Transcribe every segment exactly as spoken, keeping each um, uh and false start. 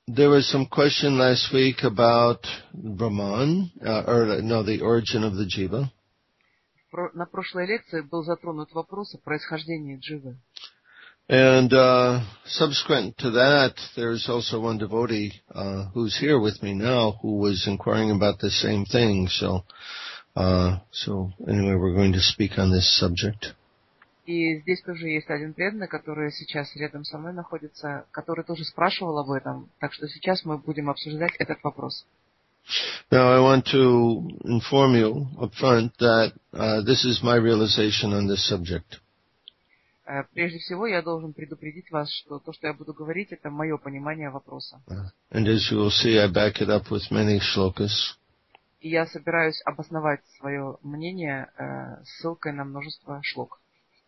there was some question last week about Brahman, uh, or no, the origin of the jiva. На прошлой лекции был затронут вопрос о происхождении дживы. And uh, subsequent to that, there's also one devotee uh, who's here with me now who was inquiring about the same thing. So, uh, so anyway, we're going to speak on this subject. И здесь тоже есть один преданный, который сейчас рядом со мной находится, который тоже спрашивал об этом. Так что сейчас мы будем обсуждать этот вопрос. Now, I want to inform you up front that uh, this is my realization on this subject. Прежде всего, я должен предупредить вас, что то, что я буду говорить, это мое понимание вопроса. And as you will see, I back it up with many shlokas. И я собираюсь обосновать свое мнение э, ссылкой на множество шлок.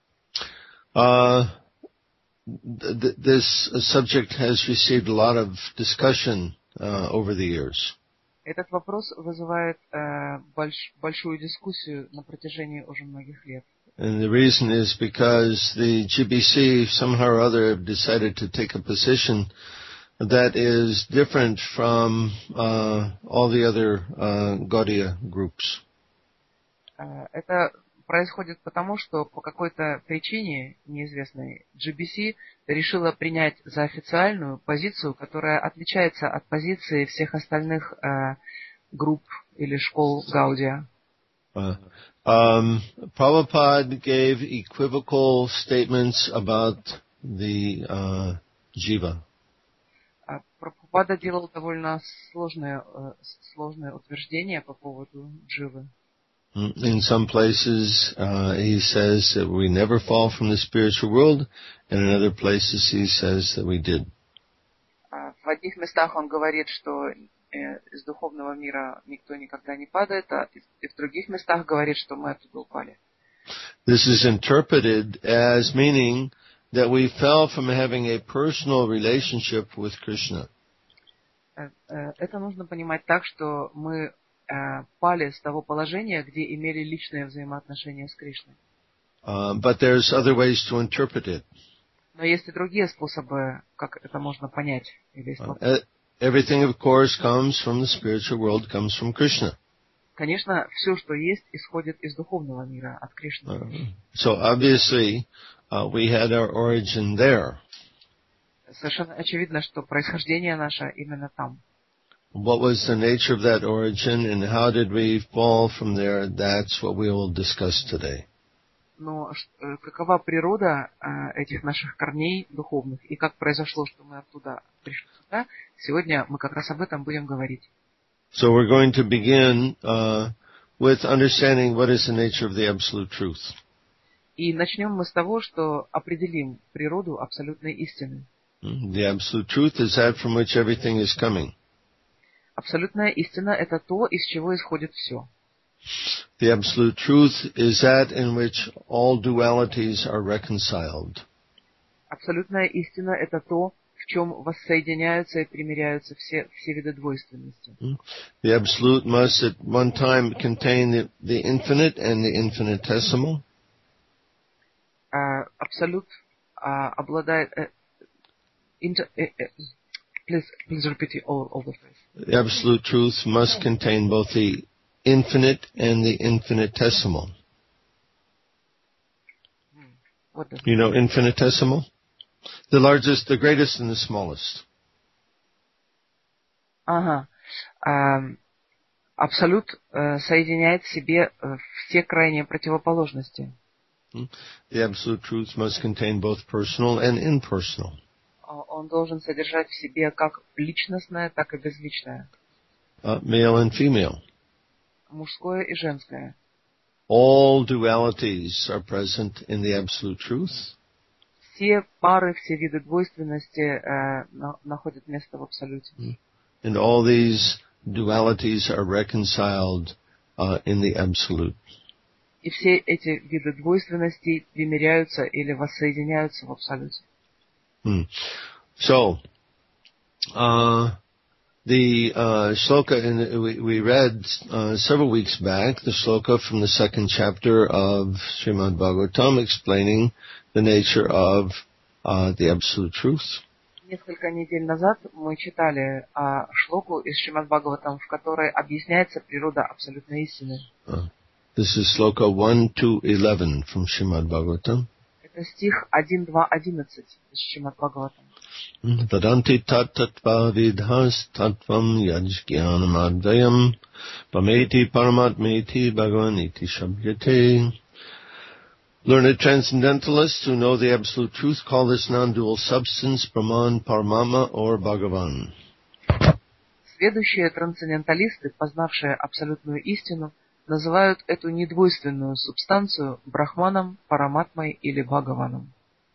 Uh, th- this subject has received a lot of discussion uh, over the years. Этот вопрос вызывает э, больш, большую дискуссию на протяжении уже многих лет. And the reason is because the G B C somehow or other have decided to take a position that is different from uh, all the other uh, Gaudiya groups. Э, это происходит потому, что по какой-то причине неизвестной G B C решила принять за официальную позицию, которая отличается от позиции всех остальных э, групп или школ Гаудия. Uh, um, Prabhupada gave equivocal statements about the uh, jiva. Прабхупада делал довольно сложные, сложные утверждения по поводу дживы. In some places, uh, he says that we never fall from the spiritual world, and in other places he says that we did. В одних местах он говорит, что из духовного мира никто никогда не падает, а и в других местах говорит, что мы оттуда упали. This is interpreted as meaning that we fell from having a personal relationship with Krishna. Это нужно понимать так, что мы пали с того положения, где имели личные взаимоотношения с Кришной. Uh, but there's other ways to interpret it. Но есть и другие способы, как это можно понять или uh, Everything, of course, comes from the spiritual world, comes from Krishna. Конечно, все, что есть, исходит из духовного мира, от Кришны. Uh, so obviously, uh, we had our origin there. Совершенно очевидно, что происхождение наше именно там. What was the nature of that origin and how did we fall from there? That's what we will discuss today. Но какова природа э, этих наших корней духовных и как произошло, что мы оттуда пришли сюда, сегодня мы как раз об этом будем говорить. So we're going to begin uh, with understanding what is the nature of the absolute truth. И начнем мы с того, что определим природу абсолютной истины. The absolute truth is that from which everything is coming. Абсолютная истина – это то, из чего исходит все. The absolute truth is that in which all dualities are reconciled. Абсолютная истина – это то, в чем воссоединяются и примиряются все, все виды двойственности. The absolute must at one time contain the, the infinite and the infinitesimal. Uh, Абсолют uh, обладает... Uh, inter, uh, uh, please, please repeat all, all the phrase. The absolute truth must contain both the infinite and the infinitesimal. What does you know infinitesimal? The largest, the greatest, and the smallest. Ага. Uh, абсолют uh, соединяет в себе uh, все крайние противоположности. The absolute truth must contain both personal and impersonal. Он должен содержать в себе как личностное, так и безличное. Uh, male and female. Мужское и женское. All dualities are present in the absolute truth. Все пары, все виды двойственности э, на, находят место в абсолюте. And all these dualities are reconciled uh, in the absolute. И все эти виды двойственности примиряются или воссоединяются в абсолюте. Hmm. So, uh, the uh, shloka in, we, we read uh, several weeks back, the shloka from the second chapter of Srimad Bhagavatam explaining the nature of uh, the absolute truth. Несколько недель назад мы читали о шлоку из Шримад Бхагаватам, в которой объясняется природа абсолютной истины. Uh, this is sloka one to eleven from Srimad Bhagavatam. Это стих один, два, одиннадцать из Шримад Бхагаватам. Vadanti tat tattva vidhas tattvam yajgyanam advayam pameti paramatmeti bhagavaniti shabhyate. Learned transcendentalists who know the absolute truth call this non-dual substance Brahman, Paramama, or Bhagavan. Следующие трансценденталисты, познавшие абсолютную истину, называют эту недвойственную субстанцию Брахманом, Параматмой или Бхагаваном.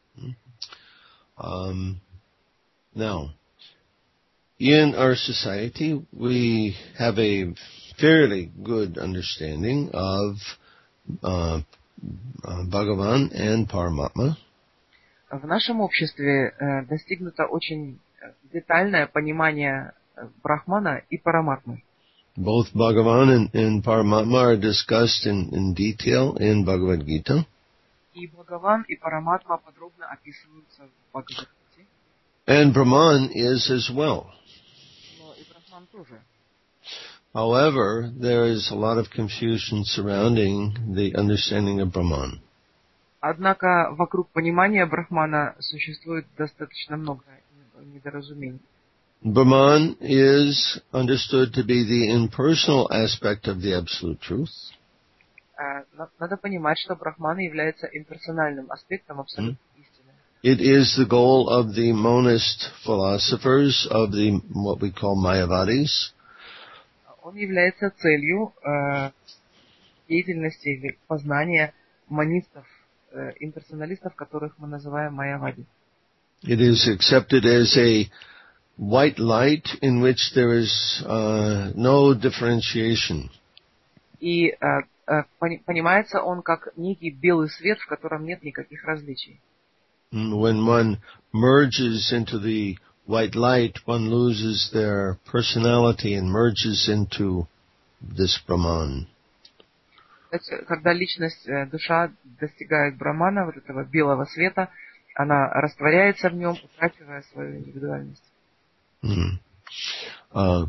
Um, now, in our society, we have a fairly good understanding of uh, Bhagavan and Paramatma. В нашем обществе э, достигнуто очень детальное понимание Брахмана и Параматмы. Both Bhagavan and, and Paramatma are discussed in, in detail in Bhagavad Gita. И Бхагаван, и Параматма подробно описываются в Бхагавад-гите. And Brahman is as well. Но и Брахман тоже. However, there is a lot of confusion surrounding the understanding of Brahman. Однако вокруг понимания Брахмана существует достаточно много недоразумений. Brahman is understood to be the impersonal aspect of the absolute truth. Надо понимать, что Брахман является имперсональным аспектом абсолютной истины. It is the goal of the monist philosophers of the what we call Mayavadis. Он является целью э, деятельности или познания монистов, э, имперсоналистов, которых мы называем майявади. It is accepted as a white light in which there is uh, no differentiation. И э, э, понимается он как некий белый свет, в котором нет никаких различий. When one merges into the white light, one loses their personality and merges into this Brahman. Когда личность, душа достигает Брахмана, вот этого белого света, она растворяется в нем, утрачивая свою индивидуальность. Mm. Uh,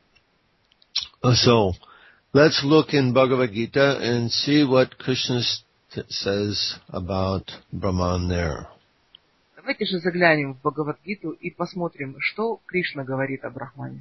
so, let's look in Bhagavad Gita and see what Krishna st- says about Brahman there. Давайте же заглянем в Бхагавад-гиту и посмотрим, что Кришна говорит о Брахмане.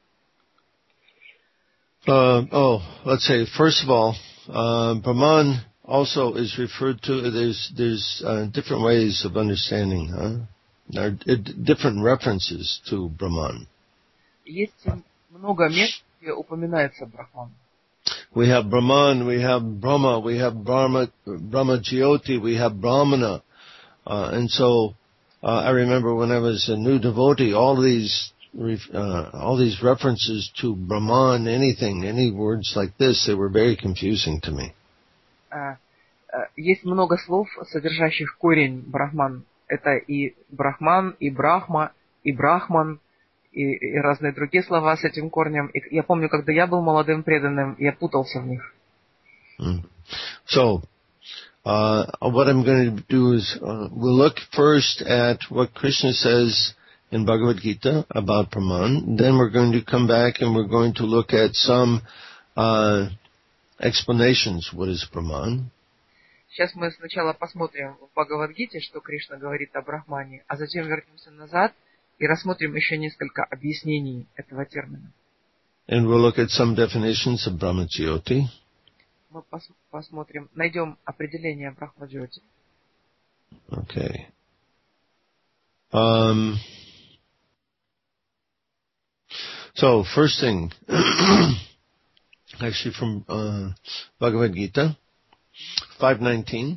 Uh, oh, let's say, first of all, uh, Brahman also is referred to, there's, there's uh, different ways of understanding, huh? There are uh, different references to Brahman. Есть много мест, где упоминается Брахман. We have Brahman, we have Brahma, we have Brahma, Brahma Jyoti, we have Brahmana. Uh, and so, uh, I remember when I was a new devotee, all these, uh, all these references to Brahman, anything, any words like this, they were very confusing to me. Uh, uh, есть много слов, содержащих корень Брахман. Это и Брахман, и Брахма, и Брахман, и, и разные другие слова с этим корнем. И я помню, когда я был молодым преданным, я путался в них. Mm. So, uh, what I'm going to do is, uh, we'll look first at what Krishna says in Bhagavad Gita about Brahman. Then we're going to come back and we're going to look at some uh, explanations. What is Brahman? Сейчас мы сначала посмотрим в Бхагавад-гите, что Кришна говорит о Брахмане, а затем вернемся назад и рассмотрим еще несколько объяснений этого термина. And we'll look at some definitions of Brahma Jyoti. Мы пос- посмотрим, найдем определение Брахма-джьоти. Okay. Um, so, first thing, actually from uh, Bhagavad Gita, five nineteen.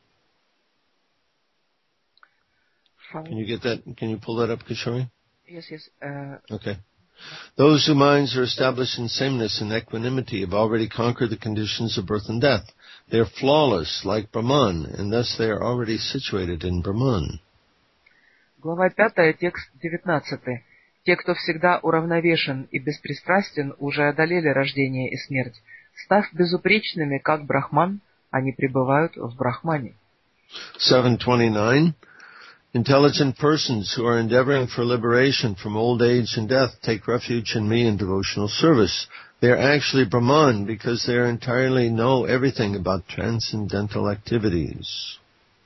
Can you get that? Can you pull that up, Kishori? Yes, yes. Uh, okay. Those whose minds are established in sameness and equanimity have already conquered the conditions of birth and death. They are flawless, like Brahman, and thus they are already situated in Brahman. Глава пятая, текст девятнадцатый. Те, кто всегда уравновешен и беспристрастен, уже одолели рождение и смерть. Став безупречными, как Брахман, они пребывают в Брахмане. seven twenty-nine. Intelligent persons who are endeavoring for liberation from old age and death take refuge in me in devotional service. They are actually Brahman because they entirely know everything about transcendental activities.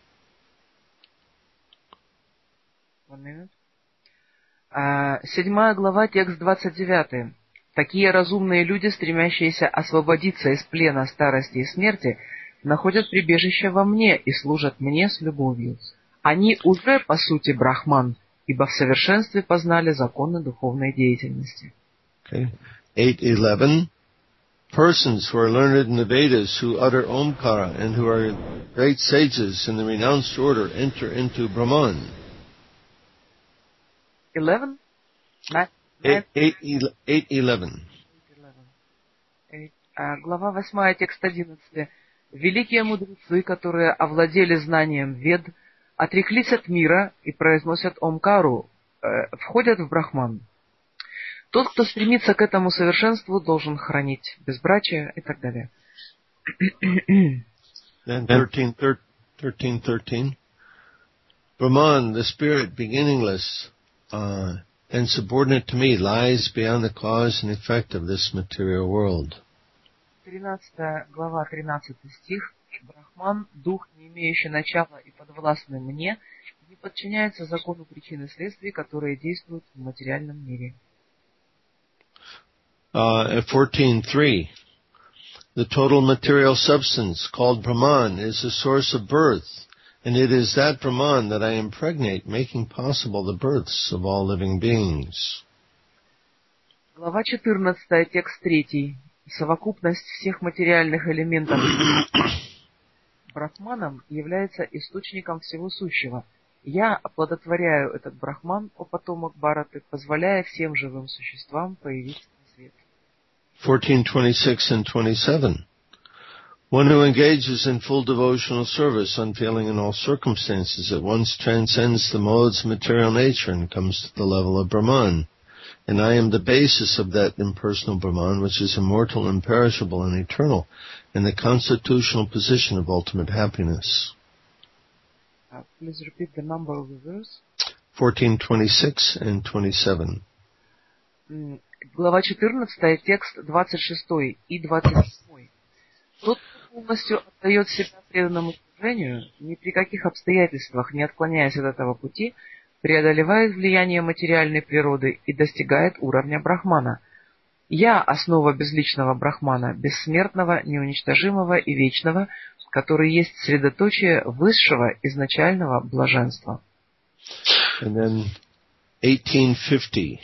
One minute. А, седьмая глава, текст двадцать девятый. Такие разумные люди, стремящиеся освободиться из плена старости и смерти, находят прибежище во мне и служат мне с любовью. Они уже, по сути, брахман, ибо в совершенстве познали законы духовной деятельности. Okay. eight eleven. Persons who are learned in the Vedas, who utter Omkara, and who are great sages in the renounced order, enter into Brahman. Eleven? Nine? Eight, eight, eight, eleven. Глава восьмая, текст одиннадцатый. Великие мудрецы, которые овладели знанием Вед, отреклись от мира и произносят Омкару, э, входят в Брахман. Тот, кто стремится к этому совершенству, должен хранить безбрачие и так далее. Then thirteen, thirteen, thirteen. Brahman, the spirit beginningless uh, and subordinate to me, lies beyond the cause and effect of this material world. тринадцатая глава, тринадцатый стих. Брахман, дух, не имеющий начала и подвластный мне, не подчиняется закону причин и следствий, которые действуют в материальном мире. Uh, fourteen three. The total material substance called Brahman is the source of birth, and it is that Brahman that I impregnate, making possible the births of all living beings. Глава четырнадцатая, текст третий. Совокупность всех материальных элементов Брахманом является источником всего сущего. Я оплодотворяю этот Брахман, о потомок Бхараты, позволяя всем живым существам появиться на свет. fourteen twenty-six and twenty-seven. One who engages in full devotional service, unfailing in all circumstances, at once transcends the modes of material nature and comes to the level of Brahman. And I am the basis of that impersonal Brahman, which is immortal, imperishable, and eternal, and the constitutional position of ultimate happiness. Uh, please repeat the number of the verse. fourteen twenty-six and twenty-seven. Mm, глава четырнадцатая, текст двадцать шестой и двадцать седьмой. Тот, кто полностью отдает себя преданному служению, ни при каких обстоятельствах, не отклоняясь от этого пути, преодолевает влияние материальной природы и достигает уровня Брахмана. Я — основа безличного Брахмана, бессмертного, неуничтожимого и вечного, который есть средоточие высшего изначального блаженства. And then eighteen fifty.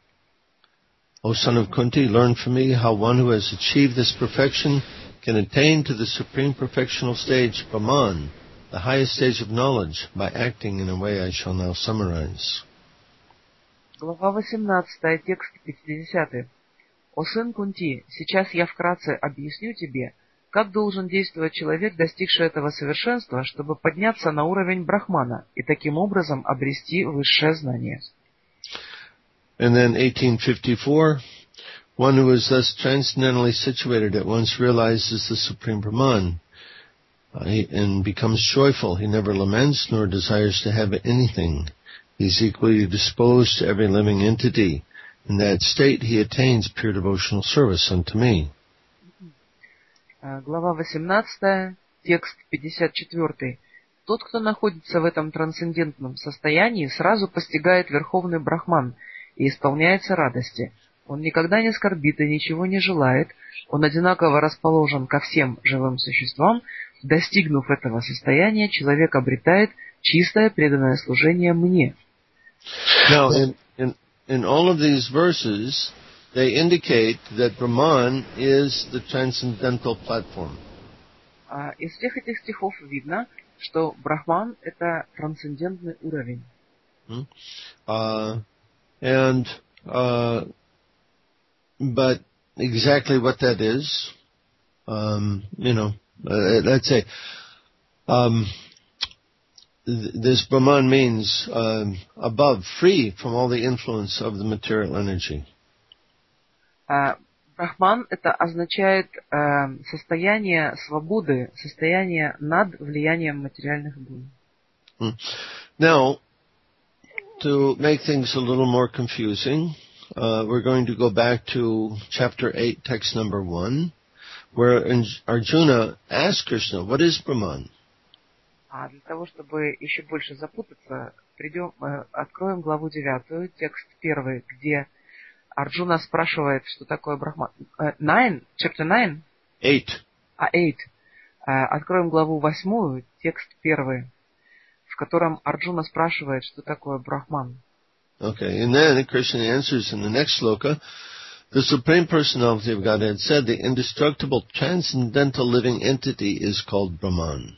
O son of Kunti, learn from me how one who has achieved this perfection can attain to the supreme perfectional stage, Brahman, the highest stage of knowledge, by acting in a way I shall now summarize. Глава восемнадцатая, текст пятидесятый. О сын Кунти, сейчас я вкратце объясню тебе, как должен действовать человек, достигший этого совершенства, чтобы подняться на уровень Брахмана и таким образом обрести высшее знание. And then eighteen fifty-four, one who is thus transcendently situated at once realizes the Supreme Brahman uh, he, and becomes joyful. He never laments nor desires to have anything. He is equally disposed to every living entity. In that state he attains pure devotional service unto me. Глава восемнадцатая, текст пятьдесят четвёртый. Тот, кто находится в этом трансцендентном состоянии, сразу постигает Верховный Брахман и исполняется радости. Он никогда не скорбит и ничего не желает. Он одинаково расположен ко всем живым существам. Достигнув этого состояния, человек обретает чистое преданное служение мне. Now, in, in, in all of these verses, they indicate that Brahman is the transcendental platform. Из всех этих стихов видно, что Брахман — это трансцендентный уровень. Hmm? Uh, and, uh, but exactly what that is, um, you know, uh, let's say, um, th- this Brahman means uh, above, free from all the influence of the material energy. Брахман — это означает э, состояние свободы, состояние над влиянием материальных дум. Now, to make things a little more confusing, uh, we're going to go back to chapter eight, text number one, where Arjuna asked Krishna, what is Brahman? А для того, чтобы еще больше запутаться, придем, э, откроем главу девятую, текст первый, где Арджуна спрашивает, что такое Брахман. Uh, nine? Chapter nine? Eight. А, eight. Uh, откроем главу восьмую, текст первый, в котором Арджуна спрашивает, что такое Брахман. Okay, and then Krishna answers in the next sloka, the Supreme Personality of Godhead said the indestructible transcendental living entity is called Brahman.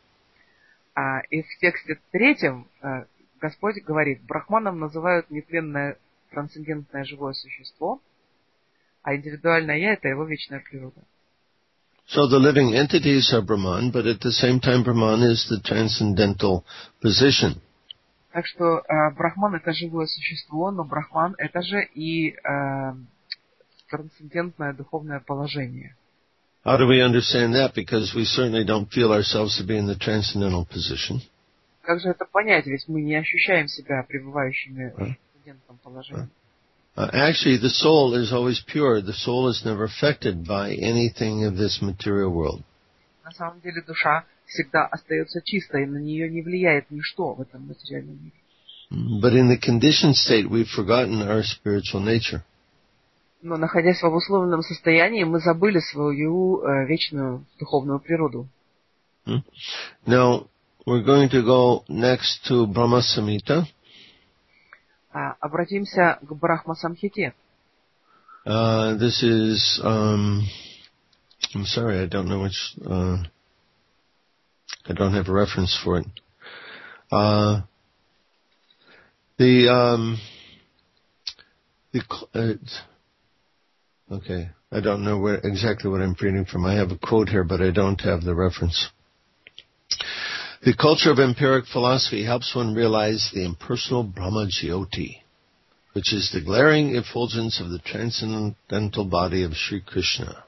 Uh, и в тексте третьем uh, Господь говорит, Брахманом называют нетленное трансцендентное живое существо, а индивидуальное я — это его вечная природа. So the living entities are Brahman, but at the same time Brahman is the transcendental position. Так что э, Брахман — это живое существо, но Брахман — это же и э, трансцендентное духовное положение. How do we understand that? Because we certainly don't feel ourselves to be in the transcendental position. Как же это понять? Ведь мы не ощущаем себя пребывающими в трансцендентном положении. Uh, actually, the soul is always pure. The soul is never affected by anything of this material world. На самом деле душа всегда остается чистой, на нее не влияет ничто в этом материальном мире. But in the conditioned state, we've forgotten our spiritual nature. Но, находясь в обусловленном состоянии, мы забыли свою э, вечную духовную природу. Hmm? Now, we're going to go next to Brahma Samhita. А, обратимся к Брахма-самхите. Uh, this is, um, I'm sorry, I don't know which, uh, I don't have a reference for it. Uh, the, um, the, uh, okay, I don't know where, exactly what I'm reading from. I have a quote here, but I don't have the reference. The culture of empiric philosophy helps one realize the impersonal Brahma Jyoti, which is the glaring effulgence of the transcendental body of Sri Krishna.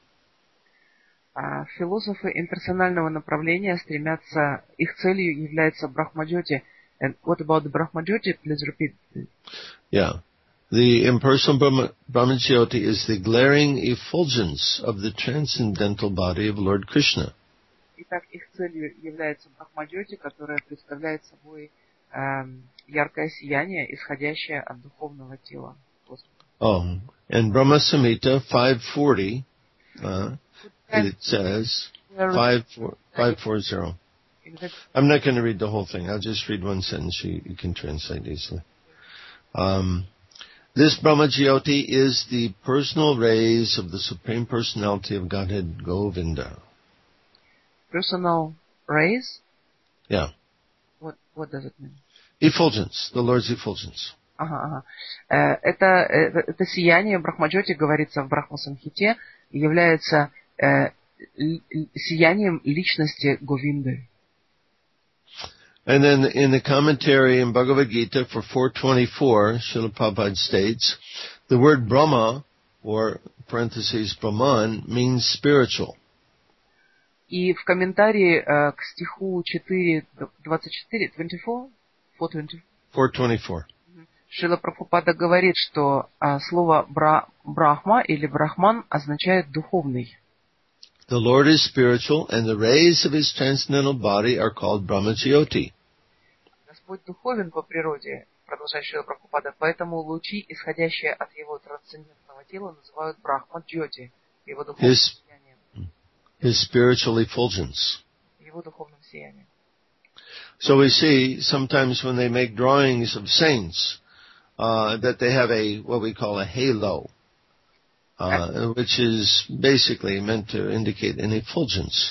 А философы имперсонального направления стремятся, их целью является Брахма-джьоти. And what about the Brahma-jyoti? Please repeat. Yeah. The impersonal Brahma, Brahma Jyoti is the glaring effulgence of the transcendental body of Lord Krishna. Итак, их целью является Брахма-джьоти, которая представляет собой э, яркое сияние, исходящее от духовного тела Господа. Oh, and Brahma Samhita five forty, uh, it says five forty. I'm not going to read the whole thing. I'll just read one sentence. You, you can translate easily. Um, this Brahma Jyoti is the personal rays of the Supreme Personality of Godhead Govinda. Personal rays? Yeah. What what does it mean? Effulgence, the Lord's effulgence. Ага, ага. Э, это, это, это сияние Брахма-джьоти, говорится в Брахма-самхите, является э, сиянием личности Говинды. And then in the commentary in Bhagavad Gita for four twenty-four, Srila Prabhupada states, the word Brahma, or parentheses Brahman, means spiritual. И в комментарии э, к стиху четыре двадцать четыре, four twenty-four, Шрила Прабхупада говорит, что э, слово бра, Брахма или Брахман означает духовный. The Lord is spiritual, and the rays of His transcendental body are called Brahma Jyoti. Господь духовен по природе, продолжает Шрила Прабхупада, поэтому лучи, исходящие от Его трансцендентного тела, называют Брахма Джьоти, Его духовным сиянием. His spiritual effulgence. Его духовным сиянием. So we see sometimes when they make drawings of saints, uh, that they have a, what we call a halo, uh, which is basically meant to indicate an effulgence.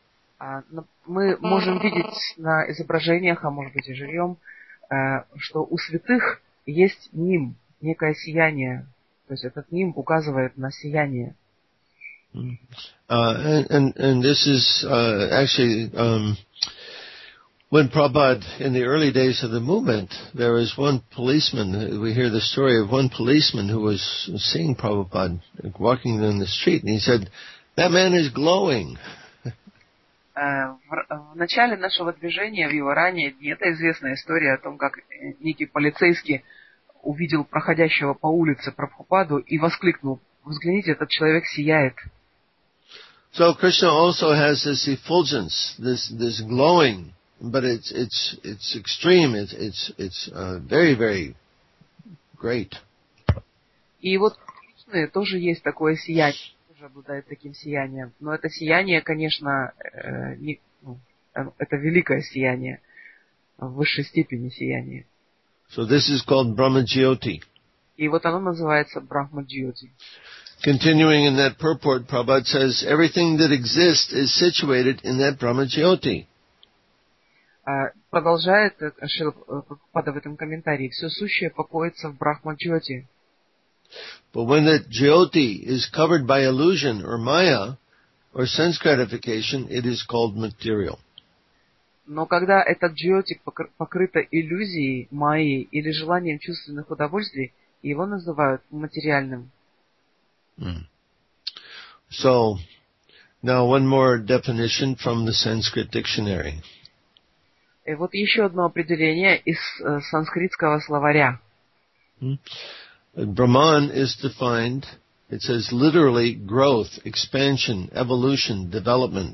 Мы можем видеть на изображениях, а может быть и живьем, что у святых есть нимб, некое сияние. То есть этот нимб указывает на сияние. Uh, and, and, and this is uh, actually, um, when Prabhupada, in the early days of the movement, there was one policeman, we hear the story of one policeman who was seeing Prabhupada walking in the street, and he said, that man is glowing. В, в начале нашего движения, в его ранние дни, это известная история о том, как некий полицейский увидел проходящего по улице Прабхупаду и воскликнул: «Взгляните, этот человек сияет». So Krishna also has this effulgence, this this glowing, but it's it's it's extreme. It's it's it's uh, very very great. И вот у Кришны тоже есть такое сияние, тоже обладает таким сиянием, но это сияние, конечно, э, не, ну, это великое сияние, в высшей степени сияние. So this is called Brahma Jyoti. И вот оно называется Брахма Джьоти. Continuing in that purport, Prabhupada says, everything that exists is situated in that Brahma Jyoti. Продолжает Шрила Прабхупада в этом комментарии: все сущее покоится в Брахма Джьоти. But when that Jyoti is covered by illusion or maya or sense gratification, it is called material. Но когда этот Джьоти покрыто иллюзией, майей или желанием чувственных удовольствий, его называют материальным. Mm. So, now one more definition from the Sanskrit dictionary. И вот еще одно определение из э, санскритского словаря. Mm. Brahman is defined, it says literally growth, expansion, evolution, development.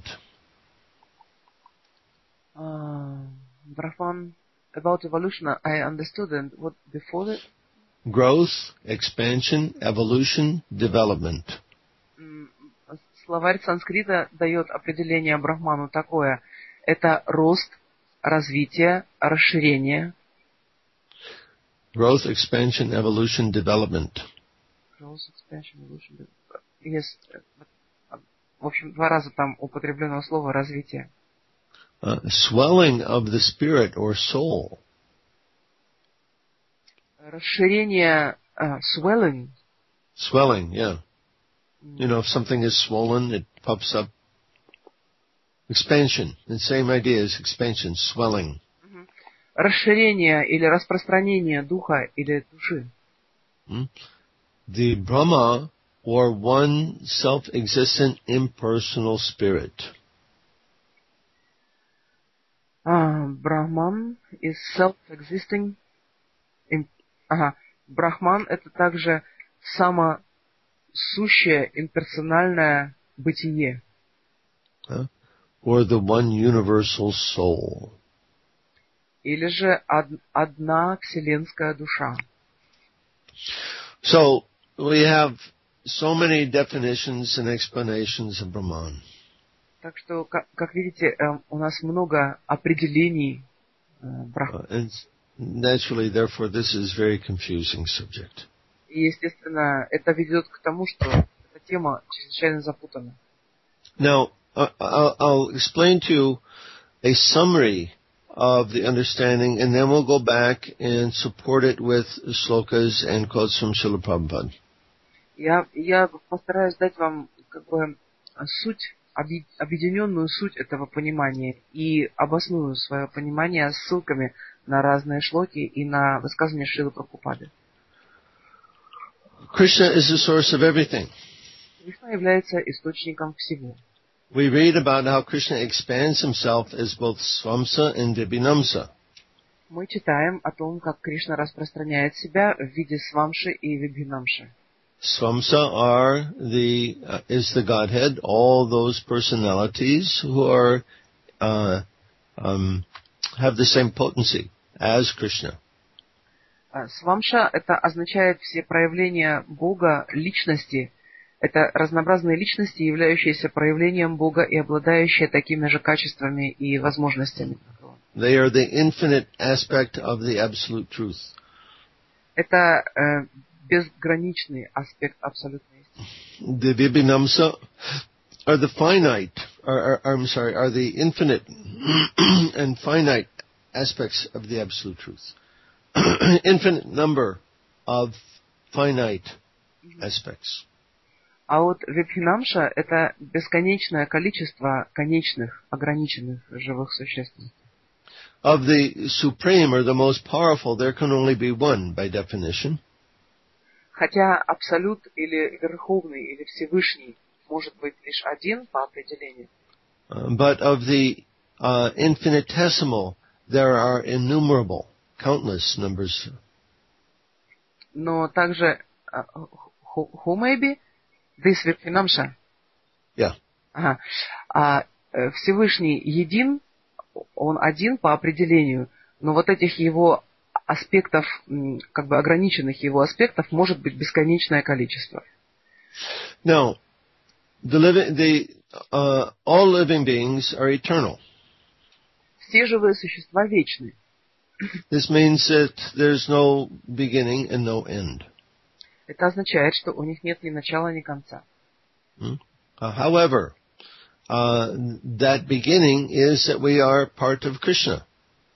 Uh, Brahman, about evolution, I understood, and what before that? Growth, expansion, evolution, development. Словарь санскрита дает определение Брахману такое: это рост, развитие, расширение. Growth, expansion, evolution, development. Growth, expansion, evolution. Yes. В общем, два раза там употреблено слово развитие. Uh, swelling of the spirit or soul. Расширение, uh, swelling. Swelling, yeah. You know, if something is swollen, it puffs up. Expansion, the same idea as expansion, swelling. Mm-hmm. Расширение или распространение духа или души. Hmm? The Brahma, or one self-existent impersonal spirit. Uh, Brahman is self-existing. In, ага. Брахман — это также самосущее имперсональное бытие. Huh? Or the one universal soul. Или же од, одна вселенская душа. So, we have so many definitions and explanations of Brahman. Так что, как, как видите, у нас много определений Брахмана. Uh, and naturally, therefore, this is a very confusing subject. И, естественно, это ведет к тому, что эта тема чрезвычайно запутана. Now, uh, I'll, I'll explain to you a summary of the understanding, and then we'll go back and support it with slokas and quotes from Srila Prabhupada. Я, я постараюсь дать вам как бы суть, объединенную суть этого понимания и обосную свое понимание ссылками на разные шлоки и на высказывания Шрилы Прабхупады. Krishna is the source of everything. Кришна является источником всего. We read about how Krishna expands himself as both Swamsa and Vibhinamsa. Мы читаем о том, как Кришна распространяет себя в виде Свамши и Вибхинамши. Swamsa are the uh, is the Godhead, all those personalities who are uh, um, have the same potency as Krishna. Свамша — это означает все проявления Бога, личности. Это разнообразные личности, являющиеся проявлением Бога и обладающие такими же качествами и возможностями. They are the infinite aspect of the absolute truth. Это э, безграничный аспект абсолютной истины. The Vibhinamsa are the finite, are, are, I'm sorry, are the infinite and finite aspects of the absolute truth. Infinite number of finite aspects. А вот Вибхинамша — это бесконечное количество конечных, ограниченных живых существ. Of the supreme or the most powerful, there can only be one by definition. Хотя абсолют или верховный или Всевышний может быть лишь один по определению. Uh, but of the uh, infinitesimal, there are innumerable, countless numbers. Но также uh, who, who maybe this Випхинамша? Yeah. Ага. А Всевышний един, он один по определению, но вот этих его аспектов, как бы ограниченных его аспектов, может быть бесконечное количество. Now, the living, the uh, all living beings are eternal. Все живые существа вечны. This means that there's no beginning and no end. Это означает, что у них нет ни начала, ни конца. Hmm? Uh, however, uh, that beginning is that we are part of Krishna.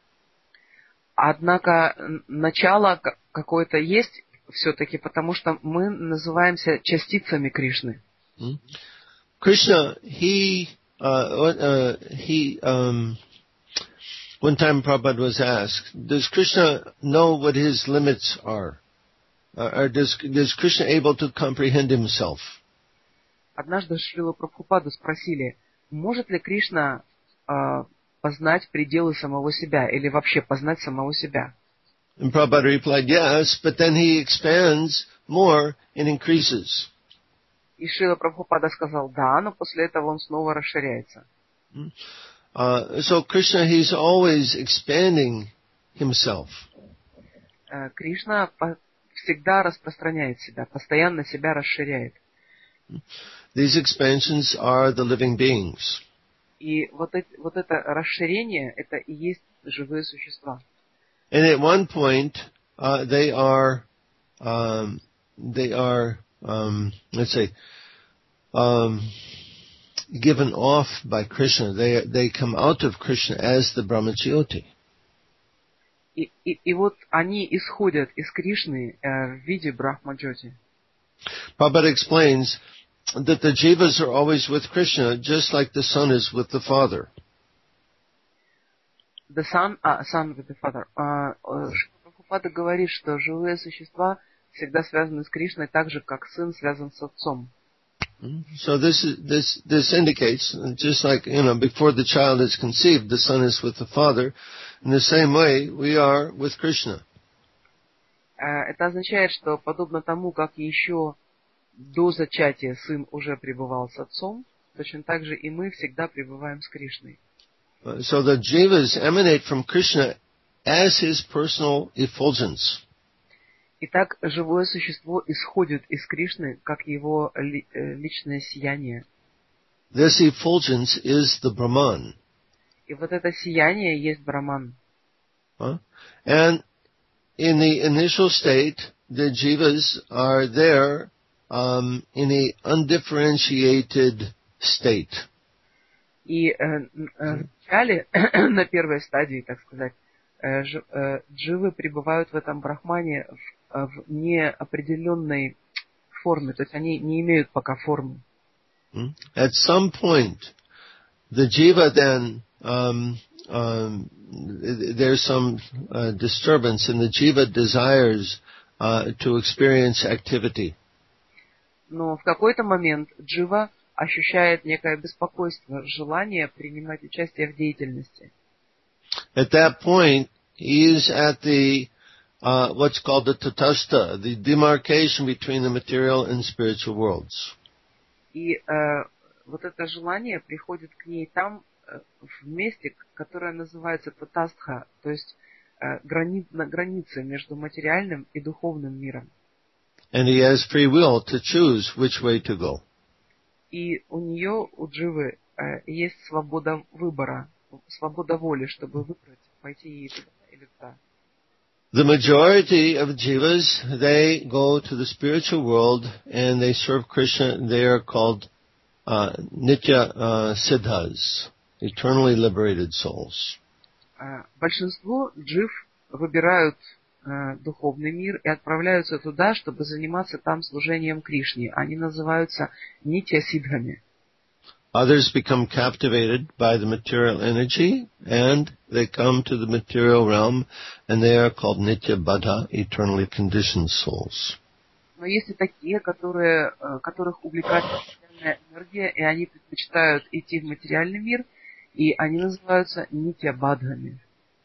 Однако начало какое-то есть все-таки, потому что мы называемся частицами Кришны. Hmm? Krishna, he, uh, uh, he, um, one time Prabhupada was asked, does Krishna know what his limits are? Uh, or does, does Krishna able to comprehend himself? Однажды Шрилу Прабхупаду спросили, может ли Кришна э, познать пределы самого себя или вообще познать самого себя? And Prabhupada replied, yes, but then he expands more and increases. И Шрила Прабхупада сказал, да, но после этого он снова расширяется. Uh, so Krishna, he's always expanding himself. Э, Кришна по- всегда распространяет себя, постоянно себя расширяет. These expansions are the living beings. И вот, эти, вот это расширение, это и есть живые существа. And at one point, uh, they are, um, they are, um, let's say, um, given off by Krishna. They they come out of Krishna as the Brahmajyoti. И, и, и вот они исходят из Кришны э, в виде Брахма-джоти. Prabhupada explains that the jivas are always with Krishna, just like the son is with the father. The son, а, son with the father. А, э, Прабхупада говорит, что живые существа всегда связаны с Кришной так же, как сын связан с отцом. So this is, this this indicates, just like, you know, before the child is conceived, the son is with the father. In the same way, we are with Krishna. Это означает, что подобно тому, как еще до зачатия сын уже пребывал с отцом, точно так же и мы всегда пребываем с Кришной. So the jivas emanate from Krishna as his personal effulgence. Итак, живое существо исходит из Кришны, как его ли, э, личное сияние. This effulgence is the Brahman. И вот это сияние есть Браман. Huh? And in the initial state, the jivas are there um, in a undifferentiated state. И э, э, в начале, на первой стадии, так сказать, э, ж, э, дживы пребывают в этом брахмане в, в неопределенной форме, то есть они не имеют пока формы. At some point, the jiva then, um, um, there's some uh, disturbance, and the jiva desires uh, to experience activity. Но в какой-то момент джива ощущает некое беспокойство, желание принимать участие в деятельности. At that point, he is at the uh, what's called the tatastha, the demarcation between the material and spiritual worlds. И э, вот это желание приходит к ней там, э, в месте, которое называется татастха, то есть э, грани, на границе между материальным и духовным миром. And he has free will to choose which way to go. И у нее, у дживы, э, есть свобода выбора, свобода воли, чтобы выбрать, пойти ей туда или туда. The majority of jivas, they go to the spiritual world and they serve Krishna. They are called uh, Nitya uh, Siddhas, eternally liberated souls. Э, большинство джив выбирают э, духовный мир и отправляются туда, чтобы заниматься там служением Кришне. Они называются нитья-сидхами. Others become captivated by the material energy, and they come to the material realm, and they are called Nitya Baddha, eternally conditioned souls. Но есть и такие, которые, которых увлекает материальная энергия, и они предпочитают идти в материальный мир, и они называются нитья-бадхами.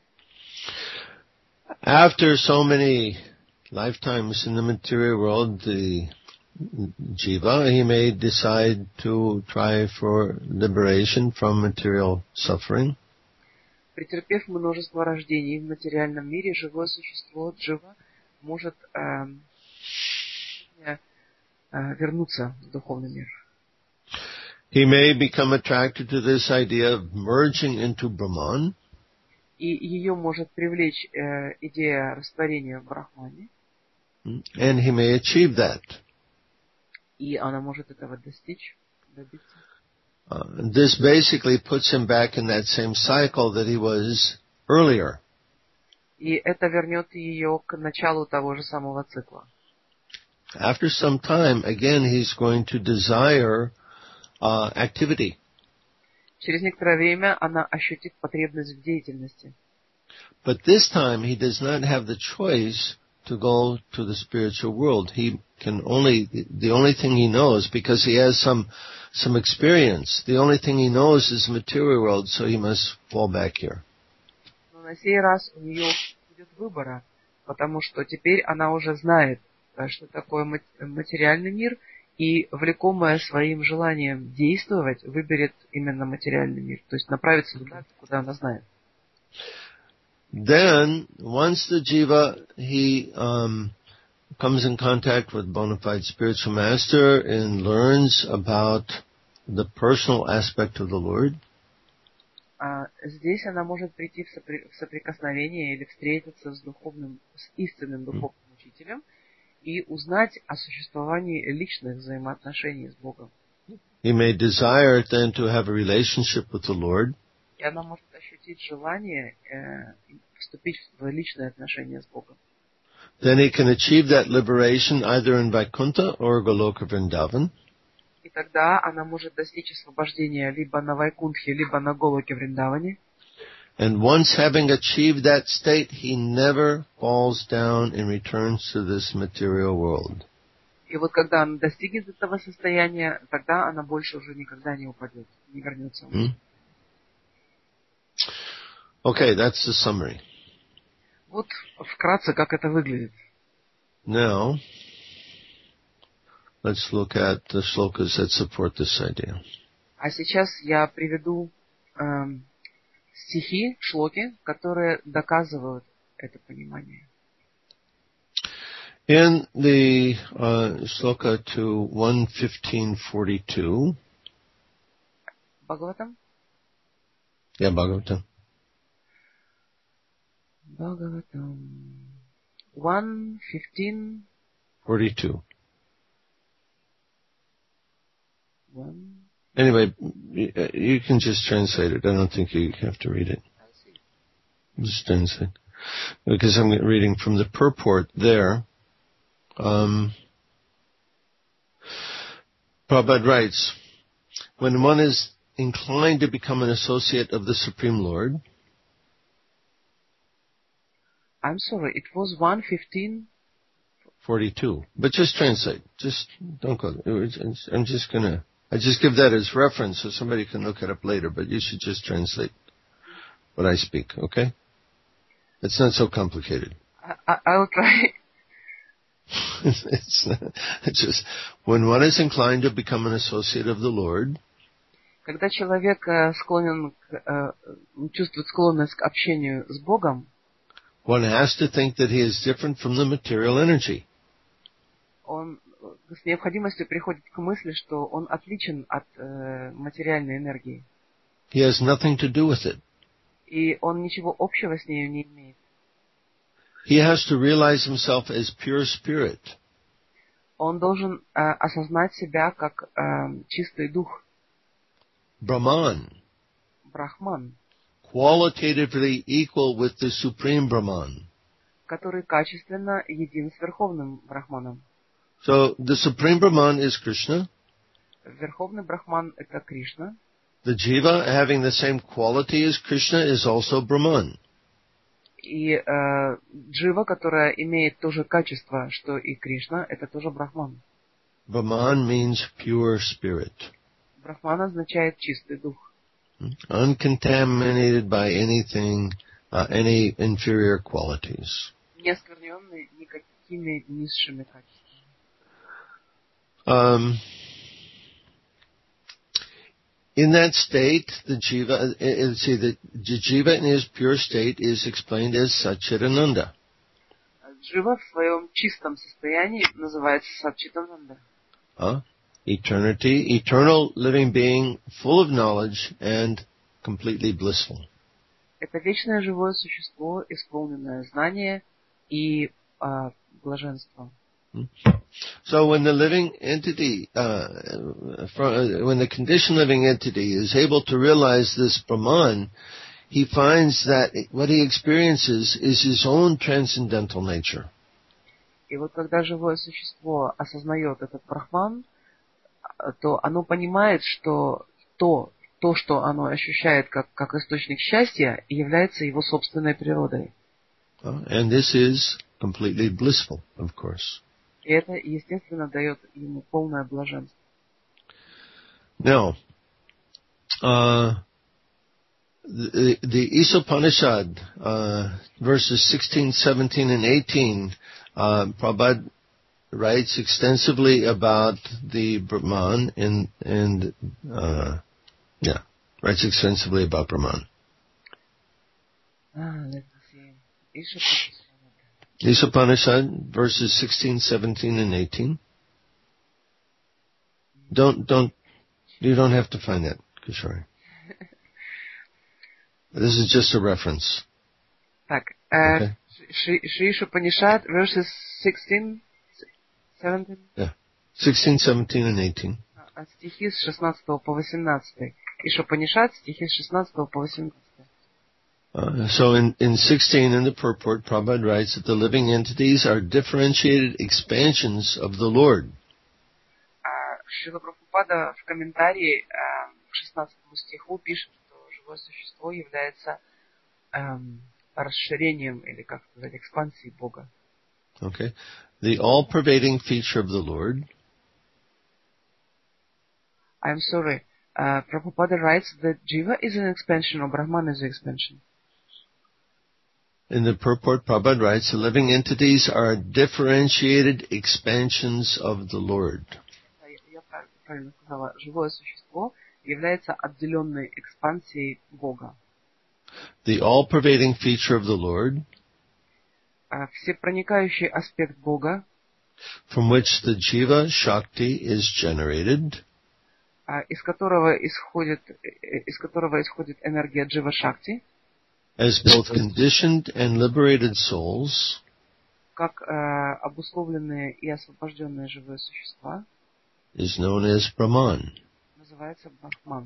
After so many lifetimes in the material world, the jiva, he may decide to try for liberation from material suffering. Претерпев множество рождений в материальном мире, живое существо джива может э, э, вернуться в духовный мир. He may become attracted to this idea of merging into Brahman. И ее может привлечь э, идея растворения в Брахмане. And he may achieve that. И она может этого достичь, добиться. Uh, this basically puts him back in that same cycle that he was earlier. И это вернет ее к началу того же самого цикла. After some time, again, he's going to desire uh, activity. Через некоторое время она ощутит потребность в деятельности. But this time, he does not have the choice to go to the spiritual world. He can only, the only thing he knows, because he has some, some experience, the only thing he knows is the material world, so he must fall back here. Но на сей раз у нее будет выбора, потому что теперь она уже знает, что такое материальный мир, и, влекомая своим желанием действовать, выберет именно материальный мир, то есть направится туда, куда она знает. Then, once the jiva, he um, comes in contact with bona fide spiritual master and learns about the personal aspect of the Lord. А здесь она может прийти в, сопри- в соприкосновение или встретиться с духовным, с истинным духовным учителем и узнать о существовании личных взаимоотношений с Богом. He may desire then to have a relationship with the Lord. И она может ощутить желание э, вступить в личные отношения с Богом. Then he can achieve that liberation either in Vaikuntha or Goloka Vrindavan. И тогда она может достичь освобождения либо на Вайкунтхе, либо на Голоке Вриндаване. And once having achieved that state, he never falls down and returns to this material world. И вот когда она достигнет этого состояния, тогда она больше уже никогда не упадет, не вернется. Hmm? Okay, that's the summary. Вот вкратце, как это выглядит. Now, let's look at the shlokas that support this idea. А сейчас я приведу эм, стихи, шлоки, которые доказывают это понимание. In the uh, shloka to one fifteen forty-two, Бхагаватам? yeah, Bhagavatam, Бхагаватам. one fifteen forty-two. one. Anyway, you can just translate it. I don't think you have to read it. Just translate. Because I'm reading from the purport there. Um, Prabhupada writes, when one is inclined to become an associate of the Supreme Lord. I'm sorry, it was one fifteen forty-two. But just translate. Just don't go. I'm just gonna, I just give that as reference so somebody can look it up later, but you should just translate what I speak, okay? It's not so complicated. I, I, I'll try. it's, not, it's just, when one is inclined to become an associate of the Lord, когда человек склонен, к, чувствует склонность к общению с Богом, one has to think that he is different from the material energy. Он с необходимостью приходит к мысли, что он отличен от э, материальной энергии. He has nothing to do with it. И он ничего общего с нею не имеет. He has to realize himself as pure spirit. Он должен э, осознать себя как э, чистый дух. Brahman. Брахман. Qualitatively equal with the Supreme Brahman. Который качественно един с Верховным Брахманом. So, the Supreme Brahman is Krishna. Верховный Брахман — это Кришна. The Jiva, having the same quality as Krishna, is also Brahman. И э, Джива, которая имеет то же качество, что и Кришна, это тоже Брахман. Brahman means pure spirit. Брахман означает чистый дух. Uncontaminated by anything, uh, any inferior qualities. Не оскверненный никакими низшими качествами. Um, in that state, the jiva, uh, see, the, the jiva in his pure state is explained as Satchidananda. Джива в своем чистом состоянии называется Сатчитананда. Uh, eternity, eternal living being, full of knowledge and completely blissful. Это вечное живое существо, исполненное знания и а, блаженством. So when the living entity, uh, from, when the conditioned living entity is able to realize this Brahman, he finds that what he experiences is his own transcendental nature. И вот когда живое существо осознает этот брахман, то оно понимает, что то, то что оно ощущает как, как источник счастья, является его собственной природой. And this is completely blissful, of course. И это, естественно, дает ему полное блаженство. Now, uh, the, the Isopanishad, uh, verses sixteen, seventeen, and eighteen, uh, Prabhupada writes extensively about the Brahman and, and, uh, yeah, writes extensively about Brahman. Ah, let's see. Isopanishad. Isopanishad, verses sixteen, seventeen, and eighteen. Don't, don't, you don't have to find that, Kishore. This is just a reference. Так, Okay. Шри Ишупанишад, verses sixteen, seventeen? Yeah. sixteen, seventeen, and eighteen. Стихи с шестнадцатого по восемнадцатый. Ишупанишад, стихи с шестнадцатого по восемнадцатый. Uh, so in, in sixteen, in the purport, Prabhupada writes that the living entities are differentiated expansions of the Lord. Шрила Прабхупада в комментарии к шестнадцатому стиху пишет, что живое существо является эм, расширением, или, как сказать, экспансией Бога. Okay. The all-pervading feature of the Lord. I'm sorry. Uh, Prabhupada writes that Jiva is an expansion, or Brahman is an expansion. In the purport, Prabhupada writes, the living entities are differentiated expansions of the Lord. Я правильно сказала. Живое существо является отделенной экспансией Бога. The all-pervading feature of the Lord, всепроникающий аспект Бога, from which the Jiva Shakti is generated, из которого исходит, из которого исходит энергия Джива Шакти, as both conditioned and liberated souls, как э, обусловленные и освобожденные живые существа, is known as Brahman. Называется Брахман.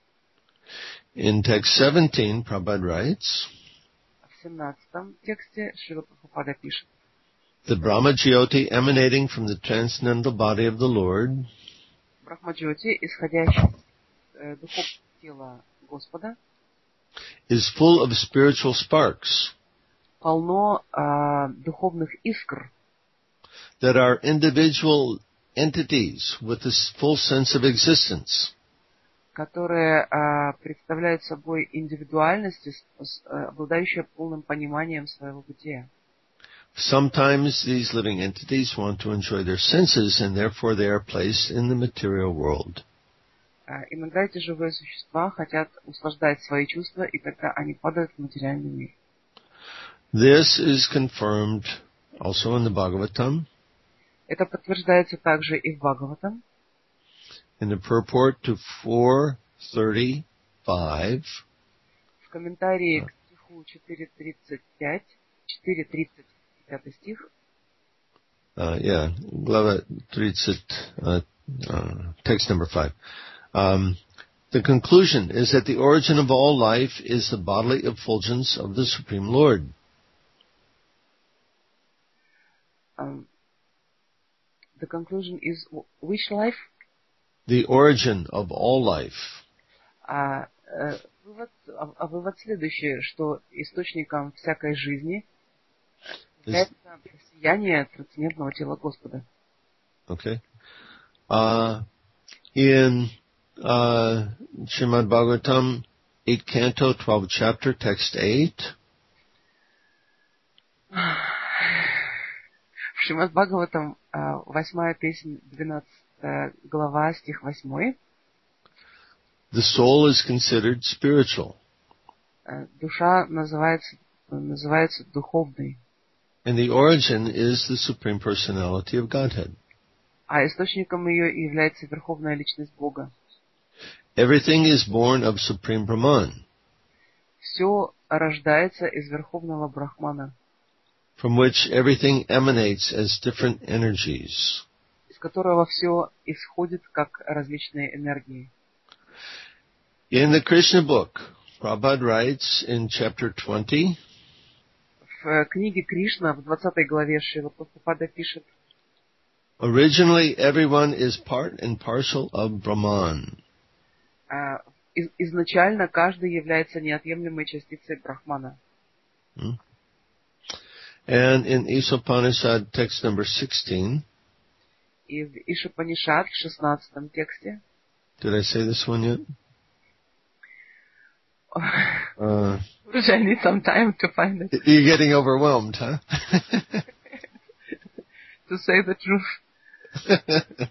In text seventeen, Prabhupada writes, В семнадцатом тексте Шрила Прабхупада пишет: the Brahma Jyoti emanating from the transcendental body of the Lord, Брахма-джьоти, исходящий из э, духовного тела Господа, is full of spiritual sparks полно э, духовных искр, that are individual entities with a full sense of existence. которые э, представляют собой индивидуальности, э, обладающие полным пониманием своего бытия. Sometimes these living entities want to enjoy their senses, and therefore they are placed in the material world. Э, иногда эти живые существа хотят услаждать свои чувства, и тогда они падают в материальный мир. This is confirmed also in the Bhagavatam. Это подтверждается также и в Бхагаватам. In the purport to four thirty-five, в комментарии к стиху четыре тридцать пять, четыре тридцать пятый стих, uh, yeah, глава тридцать, uh, uh, text number five. Um, the conclusion is that the origin of all life is the bodily effulgence of the Supreme Lord. Um, the conclusion is which life? The origin of all life. А, э, вывод, а, а вывод следующий, что источником всякой жизни является сияние трансцендентного тела Господа. Okay. Uh, in uh, Srimad Bhagavatam, eighth canto, twelfth chapter, text eight. В Шримад Бхагаватам, восьмая песня, двенадцатая глава, стих восьмой. The soul is considered spiritual. Душа называется, называется духовной. And the origin is the Supreme Personality of Godhead. А источником ее является Верховная Личность Бога. Everything is born of Supreme Brahman. Все рождается из Верховного Брахмана, from which everything emanates as different energies. из которого все исходит как различные энергии. In the Krishna book, Prabhupada writes in chapter twenty, в книге Кришна, в двадцатой главе Шрила Прабхупада пишет, originally everyone is part and parcel of Brahman. Из- изначально каждый является неотъемлемой частицей Брахмана. Hmm? And in Isopanishad text number sixteen, И в Ишупанишад, в шестнадцатом тексте, did I say this one yet? Uh, I need some time to find it, you're getting overwhelmed, huh? to say the truth.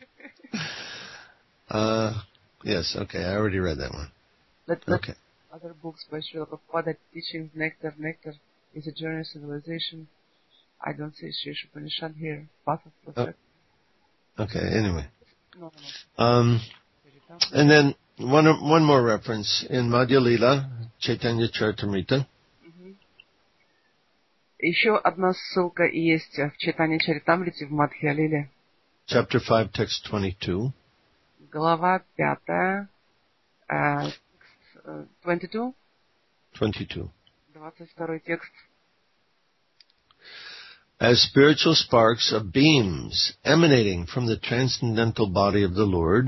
uh, yes, okay, I already read that one. Let, let Okay. other books by Srila Prabhupada, Teachings, Nectar, Nectar is a journey of civilization. I don't see Sri Upanishad here. Path of perfect. Oh. Okay, anyway. No, no, Um, no. and then one one more reference in Madhya Lila, Chaitanya Charitamrita. Мгм. Еще одна ссылка есть в Чайтанья Чаритамрите в Мадхья-лиле. Chapter five, text twenty-two. Глава пятая, э, текст, э, двадцать два, twenty-two. двадцать второй текст. As spiritual sparks of beams emanating from the transcendental body of the Lord,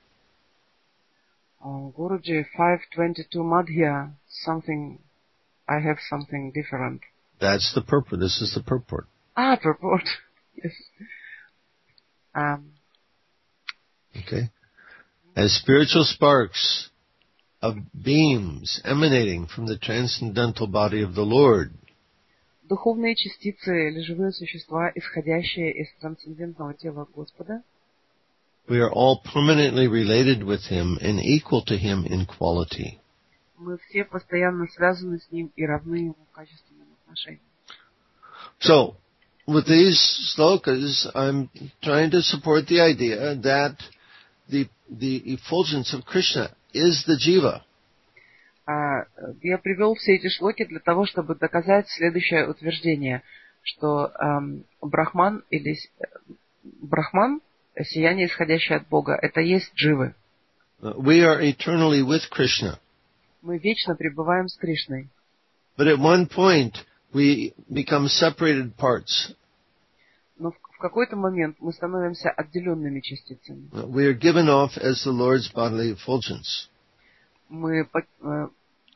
Uh, Guruji, five twenty-two Madhya, something, I have something different. that's the purport. This is the purport. Ah, purport. Yes. Um, Okay? As spiritual sparks of beams emanating from the transcendental body of the Lord, духовные частицы или живые существа, исходящие из трансцендентного тела Господа, we are all permanently related with Him and equal to Him in quality. мы все постоянно связаны с Ним и равны Ему в качественном отношении. So, with these slokas, I'm trying to support the idea that the the effulgence of Krishna is the jiva. А, я привел все эти шлоки для того, чтобы доказать следующее утверждение, что эм, Брахман или с- Брахман, сияние, исходящее от Бога, это есть дживы. Uh, we are eternally with Krishna. Мы вечно пребываем с Кришной. But at one point, we become separated parts. Но в, в какой-то момент мы становимся отделенными частицами. Uh, we are given off as the Lord's bodily effulgence. Мы, по- э,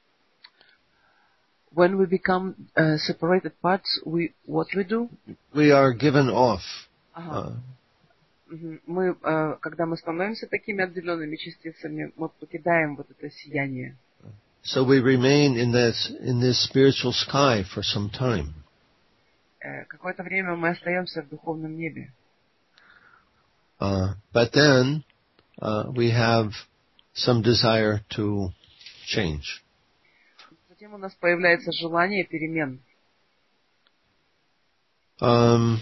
when we become uh, separated parts, we, what we do? We are given off. Ага. Uh, Мгм. Мы, э, когда мы становимся такими отделенными частицами, мы покидаем вот это сияние. so we remain in this in this spiritual sky for some time. Э, какое-то время мы остаемся в духовном небе. Uh, but then uh, we have some desire to change. Затем у нас появляется желание перемен. Um,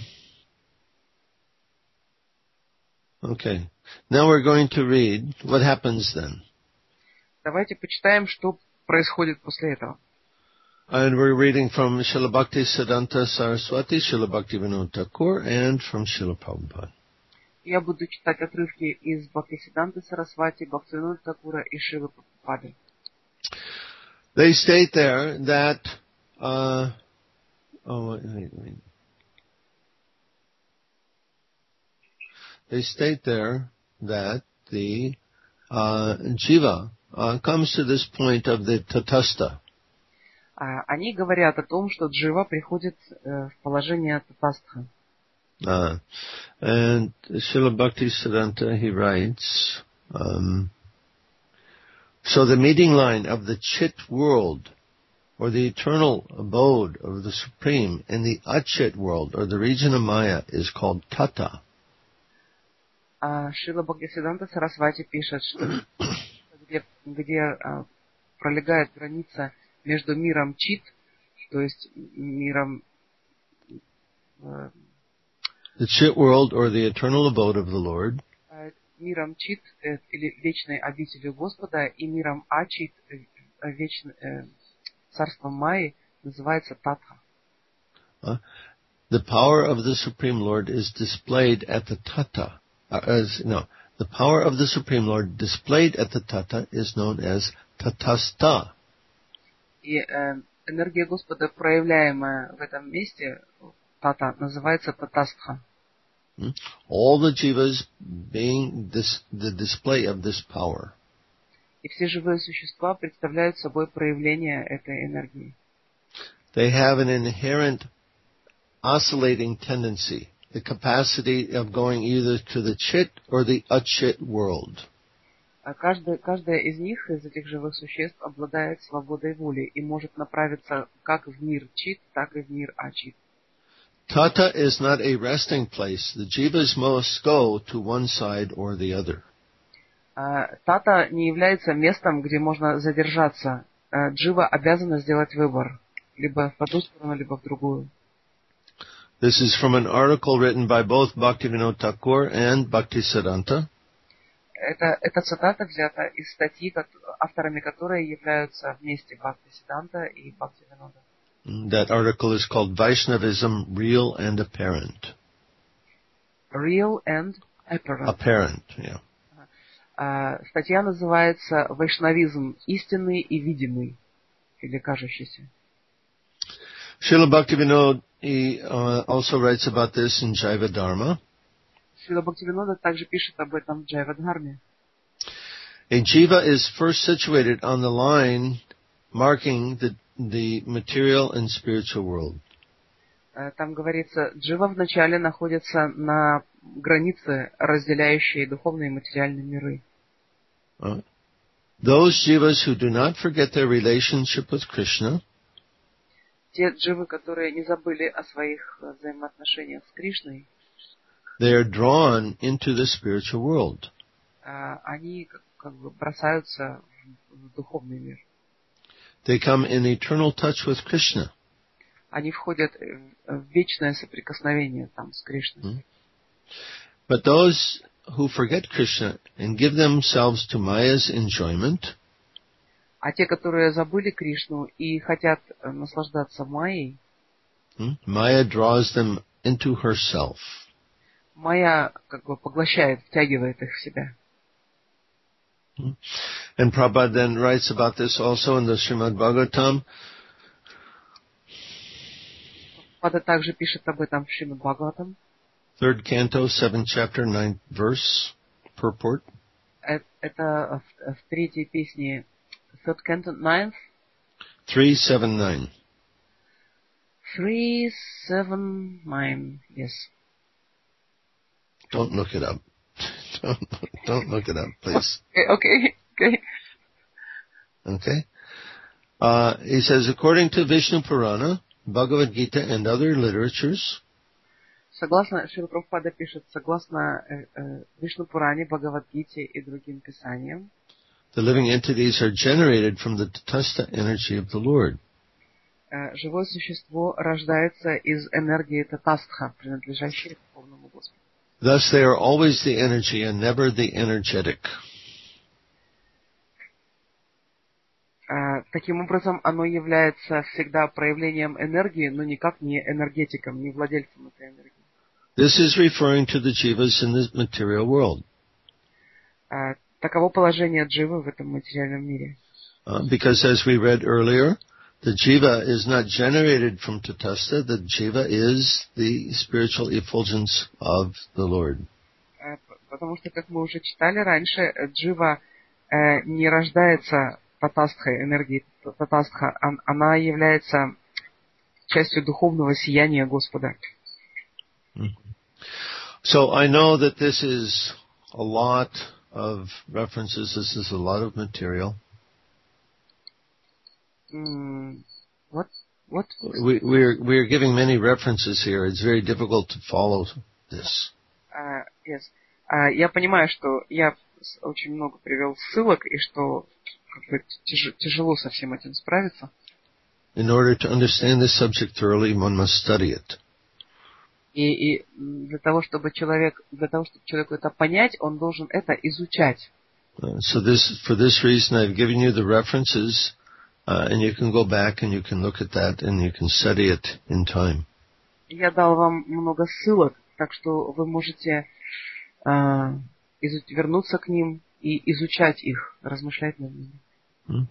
okay. Now we're going to read what happens then. Давайте почитаем, что происходит после этого. And we're reading from Srila Bhakti Siddhanta Saraswati, Srila Bhaktivinoda Thakur, and from Srila Prabhupada. Я буду читать отрывки из Бхактисиддханты Сарасвати, Бхактивинода Такура и Шривы Прабхупады. They state there that, uh, oh, wait, wait, wait. They state there that the uh, jiva uh, comes to this point of the tatastha. А, Они говорят о том, что джива приходит э, в положение татастха. Uh, and Srila Bhaktisiddhanta, he writes, um, so the meeting line of the Chit world, or the eternal abode of the Supreme, in the Achit world, or the region of Maya, is called Tata. А Шрила Бхактисиддханта Сарасвати пишет, что где, где а, пролегает граница между миром Чит, то есть миром а, the Chit world, or the eternal abode of the Lord, миром Чит э, или вечной обителью Господа, и миром Ачит, э, вечным э, царством Майи, называется Татха. Uh, the power of the Supreme Lord is displayed at the Tata. Uh, as, no, the power of the Supreme Lord displayed at the Tata is known as Tatastha. И э, энергия Господа, проявляемая в этом месте, Тата, называется Татастха. All the jivas being this, the display of this power. И все живые существа представляют собой проявление этой энергии. They have an inherent oscillating tendency, the capacity of going either to the Chit or the Achit world. А каждая, каждая из них, из этих живых существ, обладает свободой воли и может направиться как в мир Чит, так и в мир Ачит. Tata is not a resting place. The jivas must go to one side or the other. Тата не является местом, где можно задержаться. Джива обязана сделать выбор. Либо в одну сторону, либо в другую. This is from an article written by both Bhaktivinoda Thakur and Bhaktisiddhanta. Это, эта цитата взята из статьи, авторами которой являются вместе Бхактисиддханта и Бхактивинода. That article is called Vaishnavism, Real and Apparent. Real and Apparent. Apparent, yeah. Uh, статья называется «Вайшнавизм истинный и видимый», или кажущийся. Srila Bhaktivinoda he, uh, also writes about this in Jaiva Dharma. Шрила Бхактивинода также пишет об этом в Джайва-дхарме. A jiva is first situated on the line marking the, the material and spiritual world. Там говорится, джива вначале находится на границе, разделяющей духовные и материальные миры. Uh, those jivas who do not forget their relationship with Krishna, те дживы, которые не забыли о своих взаимоотношениях с Кришной, they are drawn into the spiritual world. Они как бы бросаются в духовный мир. They come in eternal touch with Krishna. Они входят в вечное соприкосновение там с Кришной. But those who forget Krishna and give themselves to Maya's enjoyment, а те, которые забыли Кришну и хотят наслаждаться Майей, Maya draws them into herself. Майя как бы поглощает, втягивает их в себя. And Prabhupada then writes about this also in the Srimad Bhagavatam. Прабхупада также пишет об этом в Шримад Бхагаватам. Third canto, seventh chapter, ninth verse, purport. Это в третьей песне, third canto, ninth. Three, seven, nine. Three, seven, nine. Yes. Don't look it up. Don't, don't look it up, please. Okay, okay, okay. Okay. Uh, he says, according to Vishnu Purana, Bhagavad Gita, and other literatures, согласно, Шрила Прабхупада пишет, согласно э, э, Вишну Пуране, Бхагавад-гите и другим писаниям, the living entities are generated from the Tatastha energy of the Lord. Э, живое существо рождается из энергии Татастха, принадлежащей Духовному Господу. Thus they are always the energy and never the energetic. Uh, таким образом, оно является всегда проявлением энергии, но никак не энергетиком, не владельцем этой энергии. This is referring to the jivas in the material world. Uh, таково положение дживы в этом материальном мире. Uh, because as we read earlier, the jiva is not generated from Tatastha, the jiva is the spiritual effulgence of the Lord. Uh, потому что, как мы уже читали раньше, джива uh, не рождается татастхой, энергией татастха, она является частью духовного сияния Господа. So I know that this is a lot of references. This is a lot of material. Mm, what? What? We, we're we're giving many references here. It's very difficult to follow this. Uh, yes. Uh, я понимаю, что я очень много привел ссылок, и что как бы, тяж, тяжело со всем этим справиться. In order to understand this subject thoroughly, one must study it. И, и для того, чтобы человек, для того, чтобы человеку это понять, он должен это изучать. Uh, so this, for this reason, I've given you the references, uh, and you can go back and you can look at that and you can study it in time. Я дал вам много ссылок, так что вы можете uh, изу- вернуться к ним и изучать их, размышлять над ними. Hmm.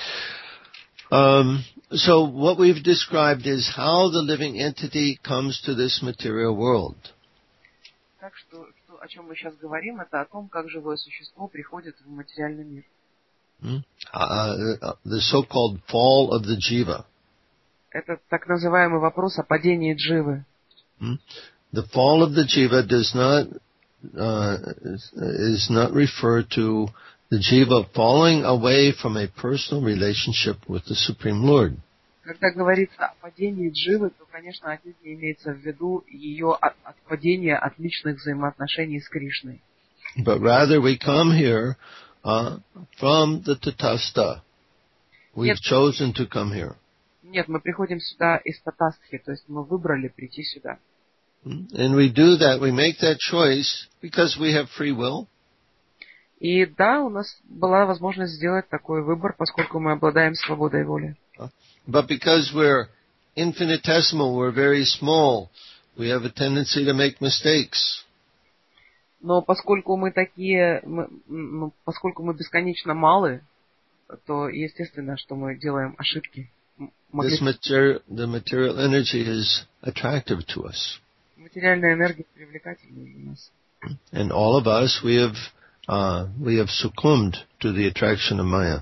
Um, so what we've described is how the living entity comes to this material world. Так что, что о чем мы сейчас говорим, это о том, как живое существо приходит в материальный мир. Hmm? Uh, the so-called fall of the jiva. Это так называемый вопрос о падении дживы. Hmm? The fall of the jiva does not uh, is not referred to the jiva falling away from a personal relationship with the Supreme Lord. Когда говорится о падении дживы, то, конечно, отнюдь не имеется в виду ее от, от падения от личных взаимоотношений с Кришной. But rather we come here uh, from the Tatastha. We've Нет. chosen to come here. Нет, мы приходим сюда из Татастхи, то есть мы выбрали прийти сюда. And we do that, we make that choice because we have free will. И да, у нас была возможность сделать такой выбор, поскольку мы обладаем свободой воли. But because we're infinitesimal, we're very small, we have a tendency to make mistakes. Но поскольку мы такие, мы, ну, поскольку мы бесконечно малы, то естественно, что мы делаем ошибки. Могли... This material, the material energy is attractive to us. Материальная энергия привлекательна для нас. And all of us, we have uh, we have succumbed to the attraction of Maya.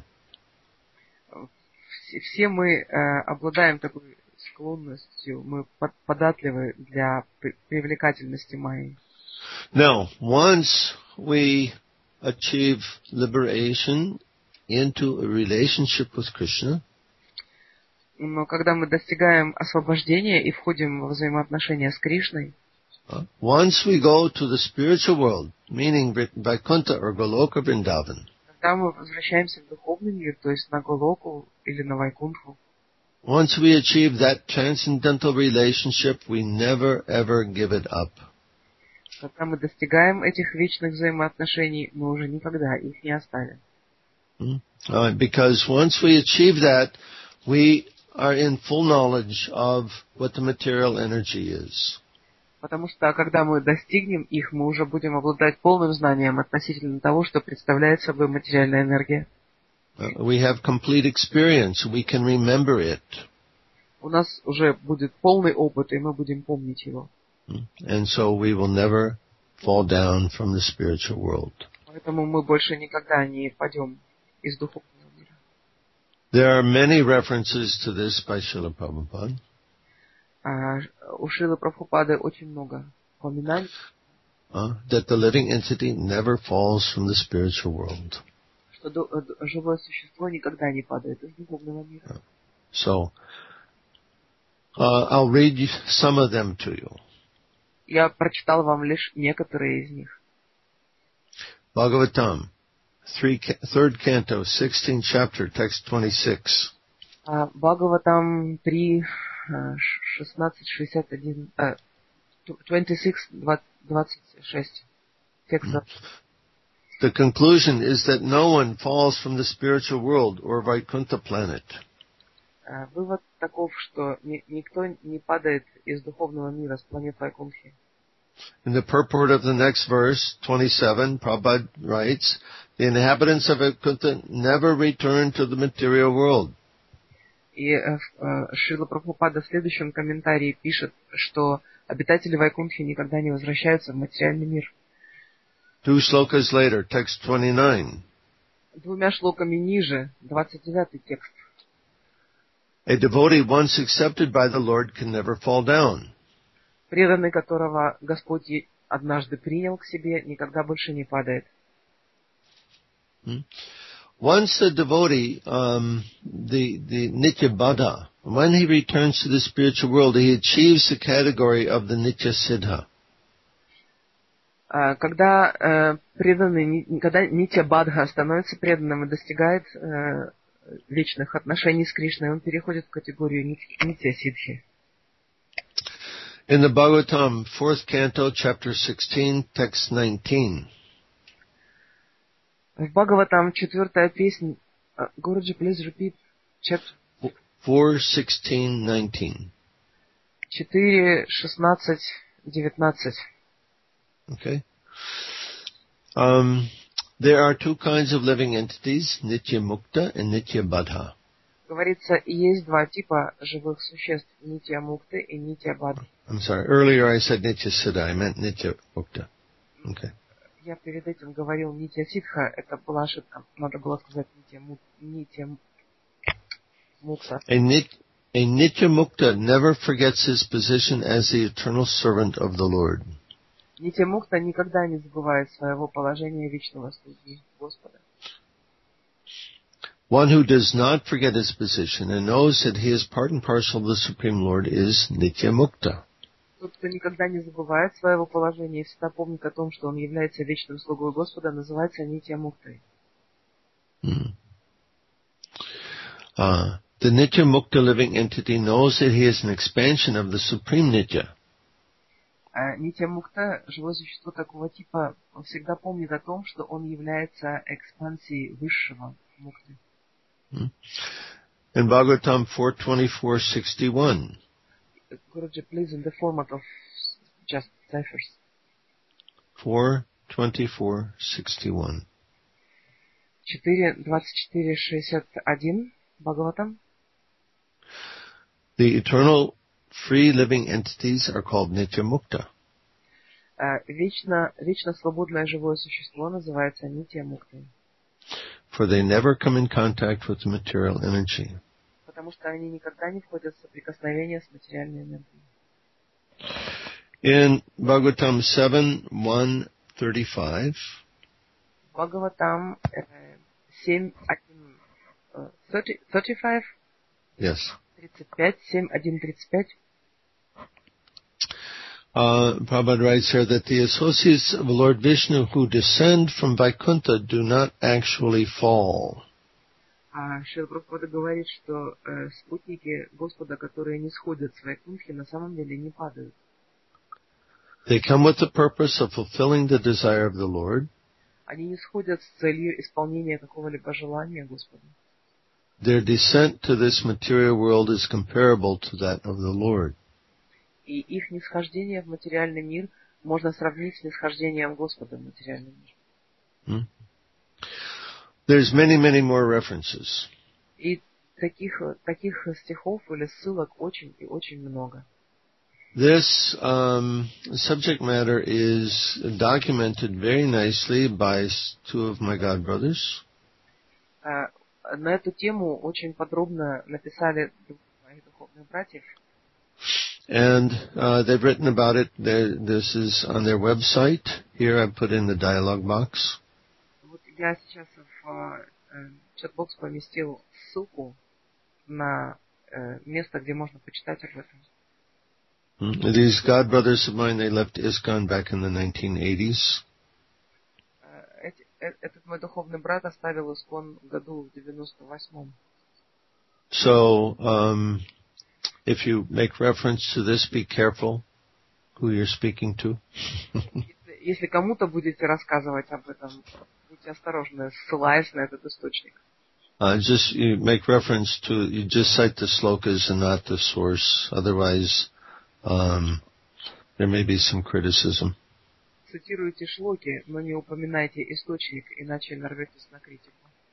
Все, все мы э, обладаем такой склонностью, мы под, податливы для при, привлекательности Майи. Now, once we achieve liberation into a relationship with Krishna, Но когда мы достигаем освобождения и входим во взаимоотношения с Кришной, once we go to the spiritual world, meaning Vaikuntha or Goloka Vrindavan, когда мы возвращаемся в духовный мир, то есть на Голоку или на Вайкунтху, once we achieve that transcendental relationship, we never ever give it up. когда мы достигаем этих вечных взаимоотношений, мы уже никогда их не оставим. Uh, because once we achieve that, we are in full knowledge of what the material energy is. Потому что, когда мы достигнем их, мы уже будем обладать полным знанием относительно того, что представляет собой материальная энергия. Uh, we have complete experience. We can remember it. У нас уже будет полный опыт, и мы будем помнить его. And so we will never fall down from the spiritual world. Поэтому мы больше никогда не падем из духовного мира. There are many references to this by Srila Prabhupada. А, у Шрилы Прабхупады очень много упоминаний, Uh, that the living entity never falls from the spiritual world. что ду- ду- живое существо никогда не падает из духовного мира. So, uh, I'll read you some of them to you. Я прочитал вам лишь некоторые из них. Bhagavatam, three, third canto, sixteenth chapter, text twenty-six. А, Бхагаватам три, шестнадцать, шестьдесят один, а, двадцать шесть, двадцать шесть. Текст. The conclusion is that no one falls from the spiritual world or Vaikuntha planet. А, Вывод таков, что ни- никто не падает из духовного мира с планет Вайкунтхи. In the purport of the next verse, twenty-seven, Prabhupada writes, the inhabitants of Vaikuntha never return to the material world. И э, э, Шрила Прабхупада в следующем комментарии пишет, что обитатели Вайкунтхи никогда не возвращаются в материальный мир. Two slokas later, text twenty-nine. Двумя шлоками ниже, двадцать девятый текст. A devotee once accepted by the Lord can never fall down. преданный которого Господь однажды принял к себе, никогда больше не падает. Once a devotee, um, the, the Nitya Baddha, when he returns to the spiritual world, he achieves the category of the Nitya Siddha. Когда э, преданный, когда Нитья Бадха становится преданным и достигает э, вечных отношений с Кришной, он переходит в категорию Нитья Сидхи. In the Bhagavatam, fourth canto, chapter sixteen, text nineteen. В Бхагаватам, четвертая песня. Гуруджи, please repeat. Chapter four sixteen nineteen. четыре, шестнадцать, девятнадцать. Okay. Um, there are two kinds of living entities, Nitya Mukta and Nitya Baddha. Говорится, есть два типа живых существ, Нитья Мукты и Нитья Бадха. I'm sorry. Earlier I said Nitya Siddha. I meant Nitya Mukta. Okay. Я перед этим говорил Нитья Сидха, это была ошибка. Надо было сказать Нитья, Му... Нитья Мукта. A, nit... a Nitya Mukta never forgets his position as the eternal servant of the Lord. Нитья Мукта никогда не забывает своего положения вечного слуги Господа. One who does not forget his position and knows that he is part and parcel of the Supreme Lord is Nitya Mukta. Тот, кто никогда не забывает своего положения и всегда помнит о том, что он является вечным слугой Господа, называется Нитья Муктой. Hmm. Uh, the Nitya Mukta living entity knows that he is an expansion of the Supreme Nitya. Нитья Мукта, живое существо такого типа, он всегда помнит о том, что он является экспансией высшего Мукты. Hmm. In Bhagavatam four twenty-four sixty-one. Guruji, please, in the format of just ciphers. four twenty-four sixty-one. четыре двадцать четыре шестьдесят один, Бхагаватам. The eternal free living entities are called Nitya Mukta. Вечно, вечно свободное живое существо называется Нитья Муктой. For they never come in contact with the material energy. Потому что они никогда не входят в соприкосновение с материальной энергией. In Bhagavatam seven one thirty-five, Bhagavatam семь один thirty-five, yes, тридцать пять, семь один тридцать пять. Uh, Prabhupada writes here that the associates of Lord Vishnu who descend from Vaikuntha do not actually fall. А Шрила Прабхупада говорит, что э, спутники Господа, которые не сходят с Вайкунтхи, на самом деле не падают. They come with the purpose of fulfilling the desire of the Lord. Они не сходят с целью исполнения какого-либо желания Господа. Their descent to this material world is comparable to that of the Lord. И их нисхождение в материальный мир можно сравнить с нисхождением Господа в материальный мир. Hmm? There's many, many more references. И таких, таких стихов или ссылок очень и очень много. This um, subject matter is documented very nicely by two of my god brothers. Uh, на эту тему очень подробно написали мои духовные братья. And uh, they've written about it. There, this is on their website. Here I put in the dialogue box. Вот я сейчас в uh, чат-бокс поместил ссылку на uh, место, где можно почитать об этом. Mm. These god brothers of mine, they left ISKCON back in the nineteen eighties. Uh, этот мой духовный брат оставил ISKCON в году в девяносто восьмом. So, um, if you make reference to this, be careful who you're speaking to. если, если кому-то будете рассказывать об этом, будьте осторожны, ссылаясь на этот источник. Uh, just you make reference to, you just cite the slokas and not the source. Otherwise, um, there may be some criticism. Цитируйте шлоки, но не упоминайте источник, иначе нарветесь на критику.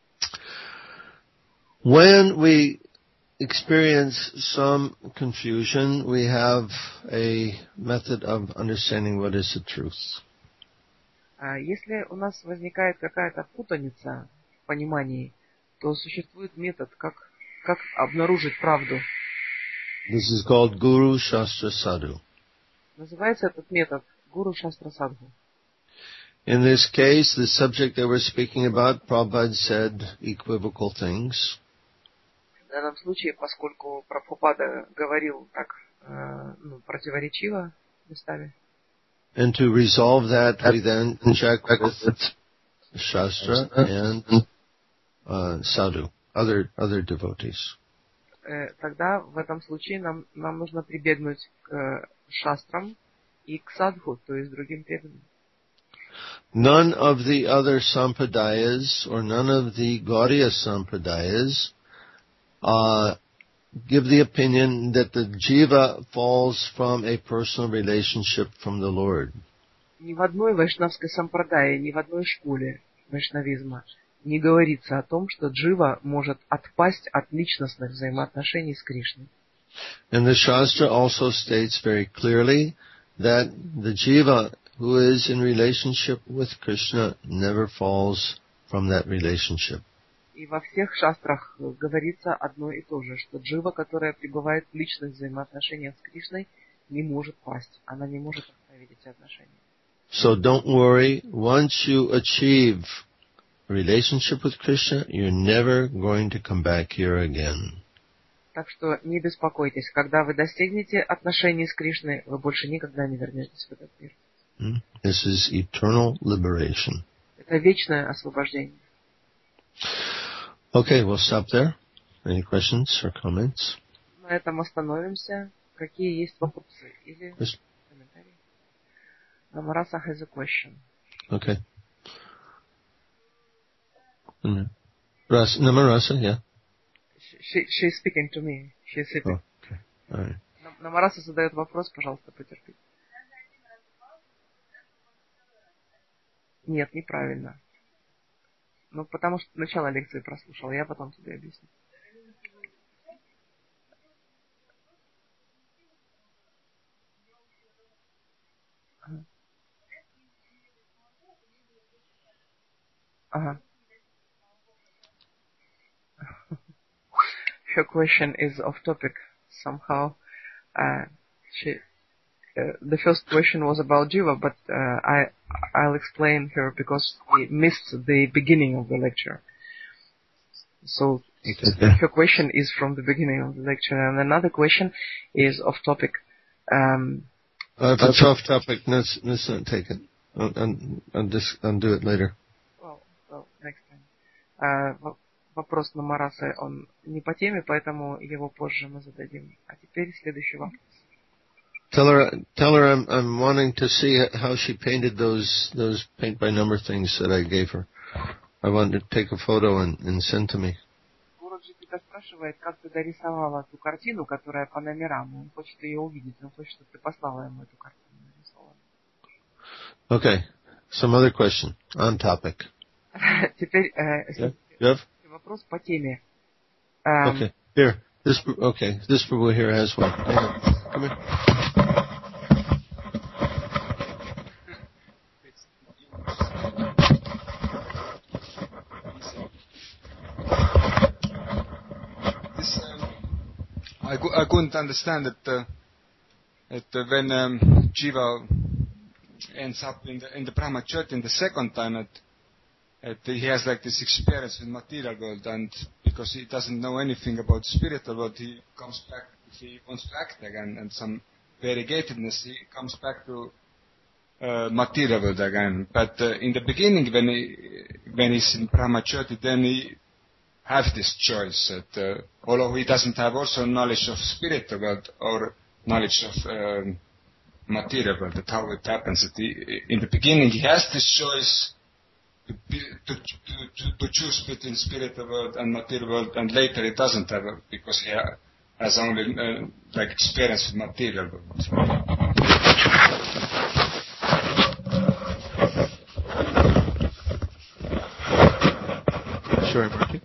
When we experience some confusion, we have a method of understanding what is the truth. Если у нас возникает какая-то путаница в понимании, то существует метод, как, как обнаружить правду. This is called Guru Shastra Sadhu. Называется этот метод Гуру Шастра Садху. In this case, the subject that we're speaking about, Prabhupada said equivocal things. В данном случае, поскольку Прабхупада говорил так э, ну, противоречиво местами, And to resolve that, we then check with Shastra and uh, Sadhu, other other devotees. э, тогда в этом случае нам, нам нужно прибегнуть к шастрам и к садху, то есть другим преданным. None of the other sampradayas or none of the Gaudiya sampradayas uh, give the opinion that the jiva falls from a personal relationship from the Lord. Ни в одной вайшнавской сампрадае, ни в одной школе вайшнавизма не говорится о том, что джива может отпасть от личностных взаимоотношений с Кришной. And the Shastra also states very clearly that the jiva who is in relationship with Krishna never falls from that relationship. И во всех шастрах говорится одно и то же, что джива, которая пребывает в личных взаимоотношениях с Кришной, не может пасть. Она не может оставить эти отношения. So don't worry. Once you achieve a relationship with Krishna, you're never going to come back here again. Так что не беспокойтесь. Когда вы достигнете отношений с Кришной, вы больше никогда не вернетесь в этот мир. This is eternal liberation. Это вечное освобождение. Okay, we'll stop there. Any questions or comments? На этом остановимся. Какие есть вопросы или Yes. комментарии? Namarasa has a question. Okay. Rasa, Namarasa, yeah. She, she's speaking to me. She's sitting. Oh, okay. All right. Намараса задает вопрос, пожалуйста, потерпите. Нет, неправильно. Ну, потому что начало лекции прослушал, я потом тебе объясню. Ага. Her question is off topic somehow. Uh, she, uh, the first question was about Jiva, but uh, I I'll explain her because we missed the beginning of the lecture. So Okay. her question is from the beginning of the lecture, and another question is off topic. Um, Uh, if it's off topic, let's, let's not take it. I'll, I'll, I'll just undo it later. well, well, next time. Uh, в- вопрос Намарасы, он не по теме, поэтому его позже мы зададим. А теперь следующий вопрос. Tell her, tell her I'm, I'm wanting to see how she painted those, those paint by number things that I gave her. I wanted to take a photo and, and send to me. Гуруджи тебя спрашивает, как ты дорисовала ту картину, которая по номерам. Он хочет ее увидеть, он хочет, чтобы ты послала ему эту картину нарисованную. Okay. Some other question on topic. Теперь э, Yeah? You have? вопрос по теме. Эм, Okay. Here. This, okay. This Prabhu here has one. Hang on. Come here. This, um, I, cou- I couldn't understand that, uh, that uh, when um, Jiva ends up in the in the Brahmacharya in the second time, that, that he has like this experience with material world, and because he doesn't know anything about spiritual world, he comes back. If he wants to act again and some variegatedness, he comes back to uh, material world again. But uh, in the beginning, when he when he's in Brahmacharya, then he have this choice that uh, although he doesn't have also knowledge of spiritual world or knowledge of um, material world, that how it happens. That he, in the beginning he has this choice to, be, to, to, to, to choose between spiritual world and material world, and later he doesn't have it because he ha- has only uh, like experience with material world. Sure, Marty.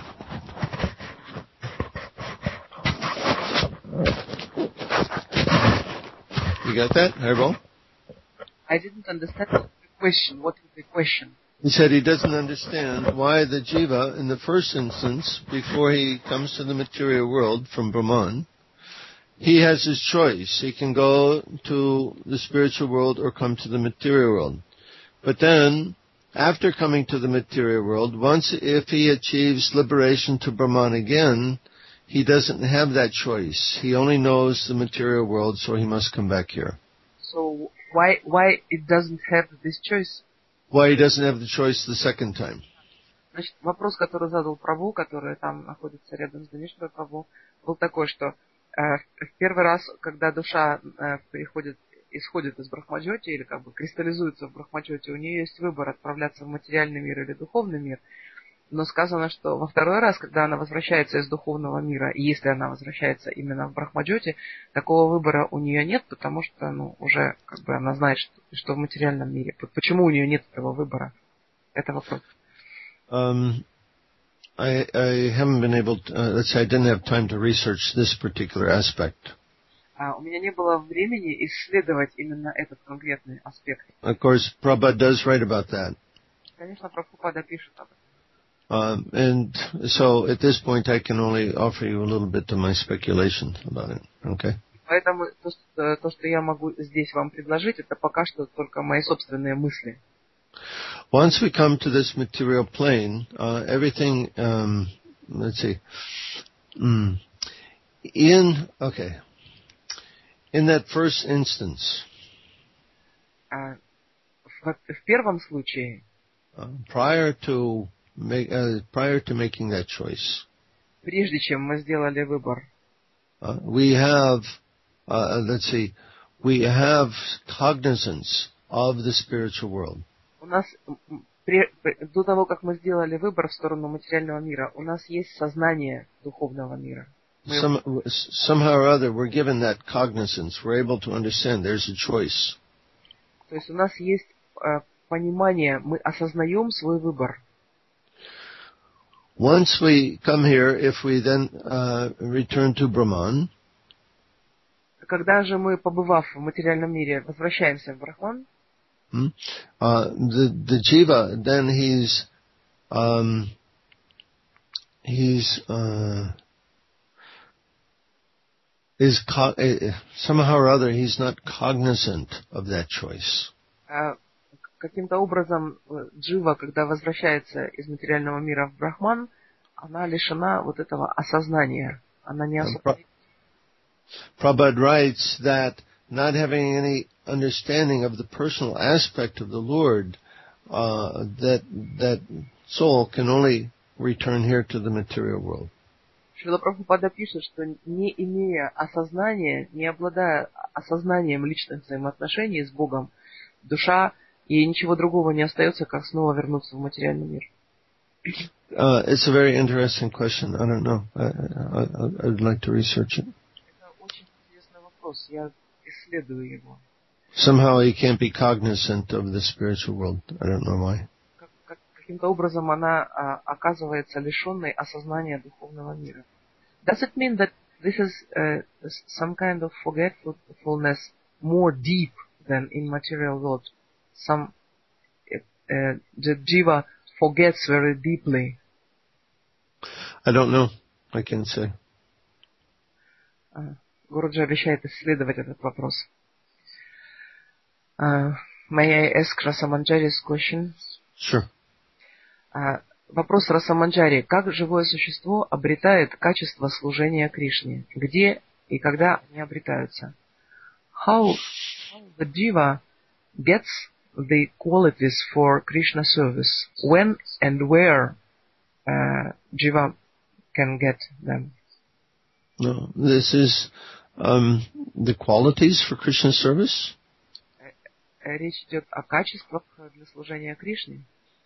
You got that, Haribo? I didn't understand the question. What is the question? He said he doesn't understand why the jiva, in the first instance, before he comes to the material world from Brahman, he has his choice. He can go to the spiritual world or come to the material world. But then, after coming to the material world, once if he achieves liberation to Brahman again, he doesn't have that choice. He only knows the material world, so he must come back here. So why why it doesn't have this choice? Why he doesn't have the choice the second time? Значит, вопрос, который задал Прабху, который там находится рядом с Динешварой Прабху, был такой, что э, в первый раз, когда душа э, приходит, исходит из Брахмаджоти или как бы кристаллизуется в Брахмаджоти, у нее есть выбор отправляться в материальный мир или духовный мир. Но сказано, что во второй раз, когда она возвращается из духовного мира, и если она возвращается именно в Брахмаджоти, такого выбора у нее нет, потому что ну, уже как бы она знает, что, что в материальном мире. Почему у нее нет этого выбора? Это вопрос. Um, I, I haven't been able to, uh, let's say I didn't have time to research this particular aspect. Uh, у меня не было времени исследовать именно этот конкретный аспект. Of course, Prabhupada does write about that. Конечно, Прабхупада пишет об этом. Um, and so at this point I can only offer you a little bit of my speculation about it. Okay? Поэтому то что, то, что я могу здесь вам предложить, это пока что только мои собственные мысли. Once we come to this material plane, uh, everything, um, let's see, mm, in, okay, in that first instance, uh, в, в первом случае, uh, prior to make, uh, prior to making that choice, прежде чем мы сделали выбор, uh, we have, uh, let's see, we have cognizance of the spiritual world. У нас, до того, как мы сделали выбор в сторону материального мира, у нас есть сознание духовного мира. Some, somehow or other, we're given that cognizance. We're able to understand there's a choice. То есть у нас есть э, понимание, мы осознаем свой выбор. Once we come here, if we then uh, return to Brahman, когда же мы, побывав в материальном мире, возвращаемся в Брахман, Hmm? Uh, the the jiva, then he's um, he's uh, is co- uh, somehow or other he's not cognizant of that choice. Uh, каким-то образом джива, когда возвращается из материального мира в Брахман, она лишена вот этого осознания. Она не осознает. Prabhupada writes that not having any understanding of the personal aspect of the Lord, uh, that that soul can only return here to the material world. Шрила Прабхупада пишет, что не имея осознания, не обладая осознанием личных взаимоотношений с Богом, душа, ей ничего другого не остается, как снова вернуться в материальный мир. Uh, it's a very interesting question. I don't know. I, I, I'd like to research it. Это очень интересный вопрос. Я исследую его. Somehow he can't be cognizant of the spiritual world. I don't know why. Как, как, каким-то образом она а, оказывается лишенной осознания духовного мира. Does it mean that this is uh, some kind of forgetfulness more deep than in material world? Some uh, the jiva forgets very deeply. I don't know. I can't say. Uh, Гуруджи обещает исследовать этот вопрос. Uh, may I ask Rasamanjari's question? Sure. Uh, вопрос Расаманджари. Как живое существо обретает качество служения Кришне? Где и когда они обретаются? How, how the jiva gets the qualities for Krishna service? When and where uh, jiva can get them? No, this is um, the qualities for Krishna service. Речь идет о качествах для служения Кришне.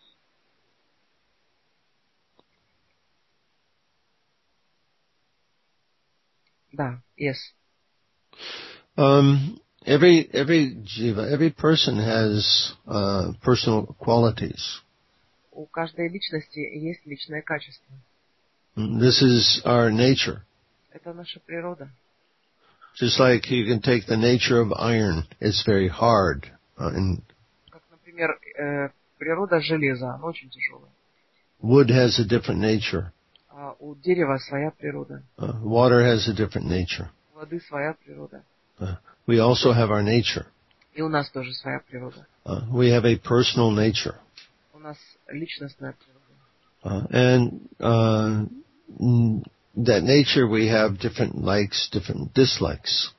Да, yes. Um, every every jiva, every person has uh, personal qualities. У каждой личности есть личное качество. This is our nature. Это наша природа. Just like you can take the nature of iron, it's very hard. Uh, and как, например, э, природа железа, она очень тяжелая. Wood has a different nature. А у дерева своя природа. Uh, water has a different nature. воды своя природа. Uh, we also have our nature. И у нас тоже своя природа. Uh, we have a personal nature. У нас личностная природа. Uh, and uh, that nature we have different likes, different dislikes.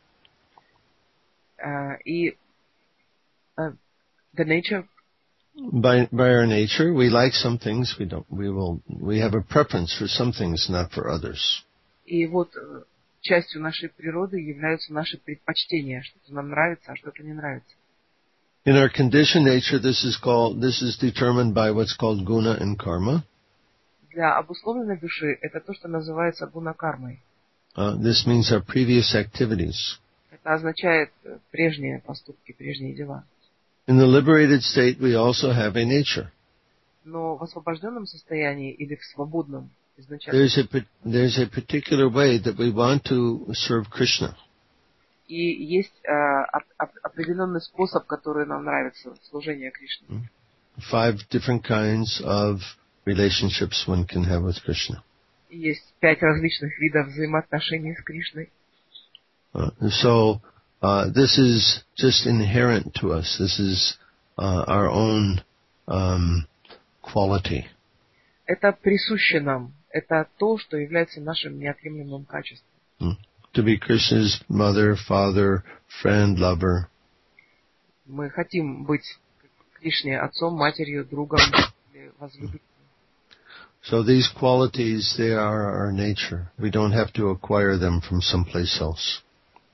Uh, и uh, the nature. By by our nature, we like some things. We don't. We will. We have a preference for some things, not for others. И вот частью нашей природы являются наши предпочтения. Что-то нам нравится, а что-то не нравится. In our conditioned nature, this is called. This is determined by what's called guna and karma. Для обусловленной души это то, что называется гуна-кармой. Uh, this means our previous activities. Это означает прежние поступки, прежние дела. In the liberated state, we also have a nature. Но в освобожденном состоянии или в свободном изначально. There's a there's a particular way that we want to serve Krishna. И есть uh, определенный способ, который нам нравится, служение Кришне. Five different kinds of relationships one can have with Krishna. И есть пять различных видов взаимоотношений с Кришной. Uh, so uh, this is just inherent to us. This is uh, our own um, quality. Это присуще нам. Это то, что является нашим неотъемлемым качеством. Mm. To be Krishna's mother, father, friend, lover. Мы хотим быть Кришне отцом, матерью, другом или возлюбленным. So these qualities, they are our nature. We don't have to acquire them from someplace else.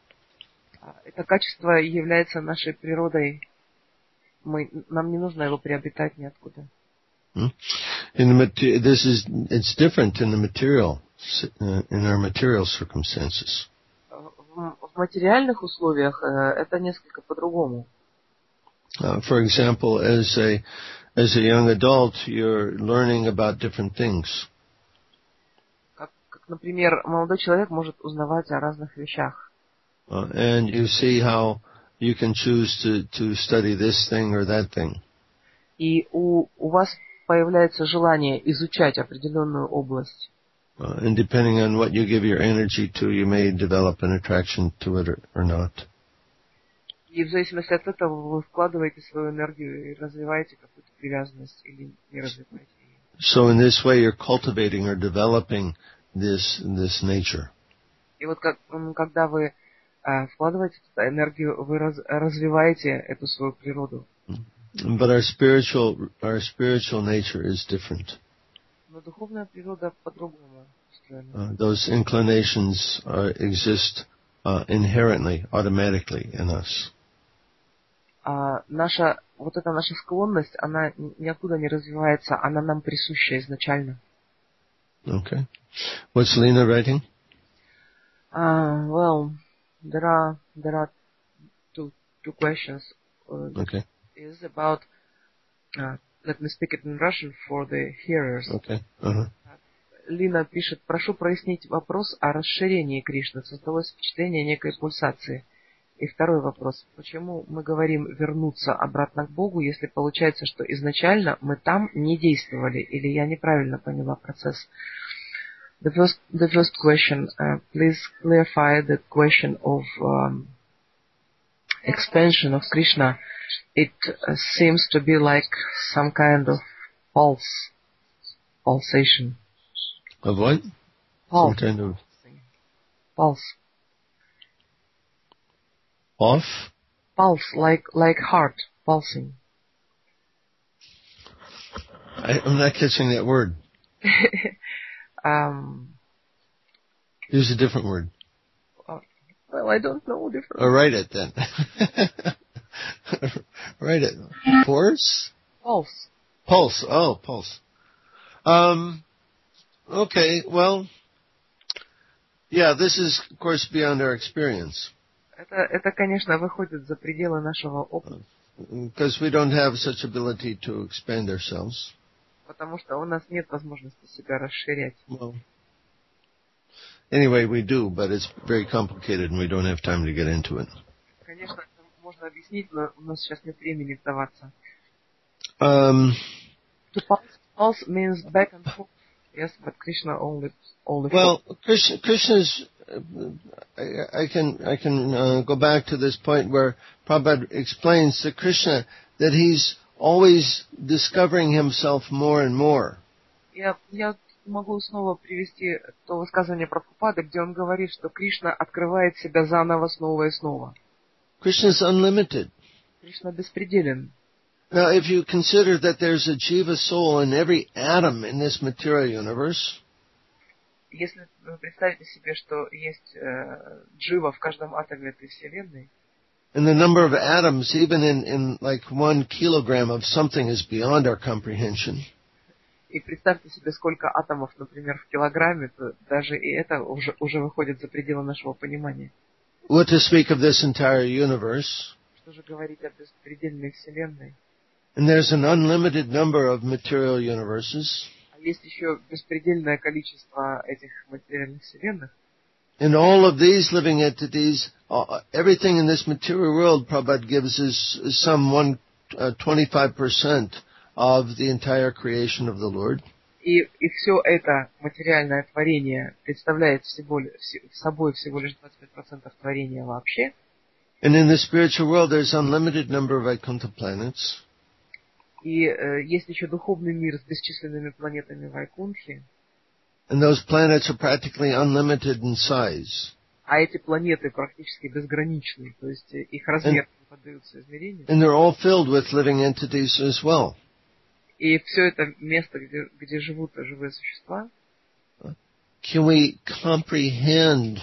Это качество является нашей природой. Мы, нам не нужно его приобретать ниоткуда. In the, this is, it's different in the material, in our material circumstances. В материальных условиях это несколько по-другому. Uh, for example, as a as a young adult, you're learning about different things. Как, как, например, молодой человек может узнавать о разных вещах. Uh, and you see how you can choose to to study this thing or that thing. И у у вас появляется желание изучать определенную область. Uh, and depending on what you give your energy to, you may develop an attraction to it or, or not. И в зависимости от этого вы вкладываете свою энергию и развиваете какую-то привязанность или не развиваете ее. So in this way, you're cultivating or developing this this nature. И вот как, когда вы а, вкладываете эту энергию, вы раз, развиваете эту свою природу. But our spiritual our spiritual nature is different. Но духовная природа по-другому устроена. Uh, those inclinations uh, exist uh, inherently, automatically in us. А наша, вот эта наша склонность, она ниоткуда не развивается, она нам присуща изначально. Okay. What's Lena writing? Uh, well, there are there are two two questions. Uh, Okay. Is about. Uh, let me speak it in Russian for the hearers. Okay. Uh-huh. Лина пишет: прошу прояснить вопрос о расширении Кришны. Создалось впечатление некой пульсации. И второй вопрос. Почему мы говорим вернуться обратно к Богу, если получается, что изначально мы там не действовали, или я неправильно поняла процесс? The first, the first question, uh, please clarify the question of um, expansion of Krishna. It uh, seems to be like some kind of pulse, pulsation. Of what? Pulse. Some kind of Pulse. off? Pulse, like like heart pulsing. I, I'm not catching that word. um, Use a different word. uh, well, I don't know different. Or write it then. Write it. Force? Pulse. Pulse. Oh, pulse. Um, okay, well, yeah, this is, of course, beyond our experience. Это, это, конечно, выходит за пределы нашего опыта. Because we don't have such ability to expand ourselves. Потому что у нас нет возможности себя расширять. Well, anyway, we do, but it's very complicated and we don't have time to get into it. Конечно, это можно объяснить, но у нас сейчас нет времени вдаваться. Um, To pulse, pulse means back and forth. Yes, but Krishna only, only well, Krishna, Krishna's I, I can I can uh, go back to this point where Prabhupada explains to Krishna that he's always discovering himself more and more. Я, я могу снова привести то высказывание Прабхупады, где он говорит, что Кришна открывает себя заново снова и снова. Krishna is unlimited. Кришна беспределен. Now, if you consider that there's a jiva soul in every atom in this material universe, если вы представите себе, что есть э, джива в каждом атоме этой вселенной, and the number of atoms, even in, in like one kilogram of something, is beyond our comprehension. И представьте себе, сколько атомов, например, в килограмме, то даже и это уже, уже выходит за пределы нашего понимания. What to speak of this entire universe? Что же говорить о беспредельной вселенной? And there's an unlimited number of material universes. А есть еще беспредельное количество этих материальных вселенных. And all of these living entities, uh, everything in this material world, Prabhupada gives is, is some one, uh, twenty-five percent of the entire creation of the Lord. И, и все это материальное творение представляет всего, собой всего лишь двадцать пять процентов творения вообще. And in the spiritual world, there's unlimited number of Vaikuntha planets. И э, есть еще духовный мир с бесчисленными планетами Вайкунтхи. And those planets are practically unlimited in size. А эти планеты практически безграничны, то есть их размер не поддаются измерению. And they're all filled with living entities as well. И все это место, где, где живут живые существа. Can we comprehend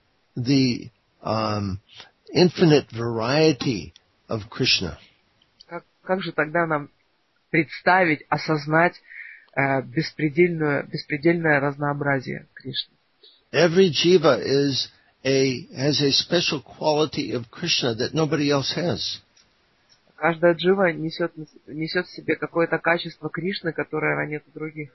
the um, infinite variety of Krishna? Как, как же тогда нам представить, осознать э, беспредельное, беспредельное разнообразие Кришны? Every jiva is a has a special quality of Krishna that nobody else has. Каждая джива несет, несет в себе какое-то качество Кришны, которое нет у других.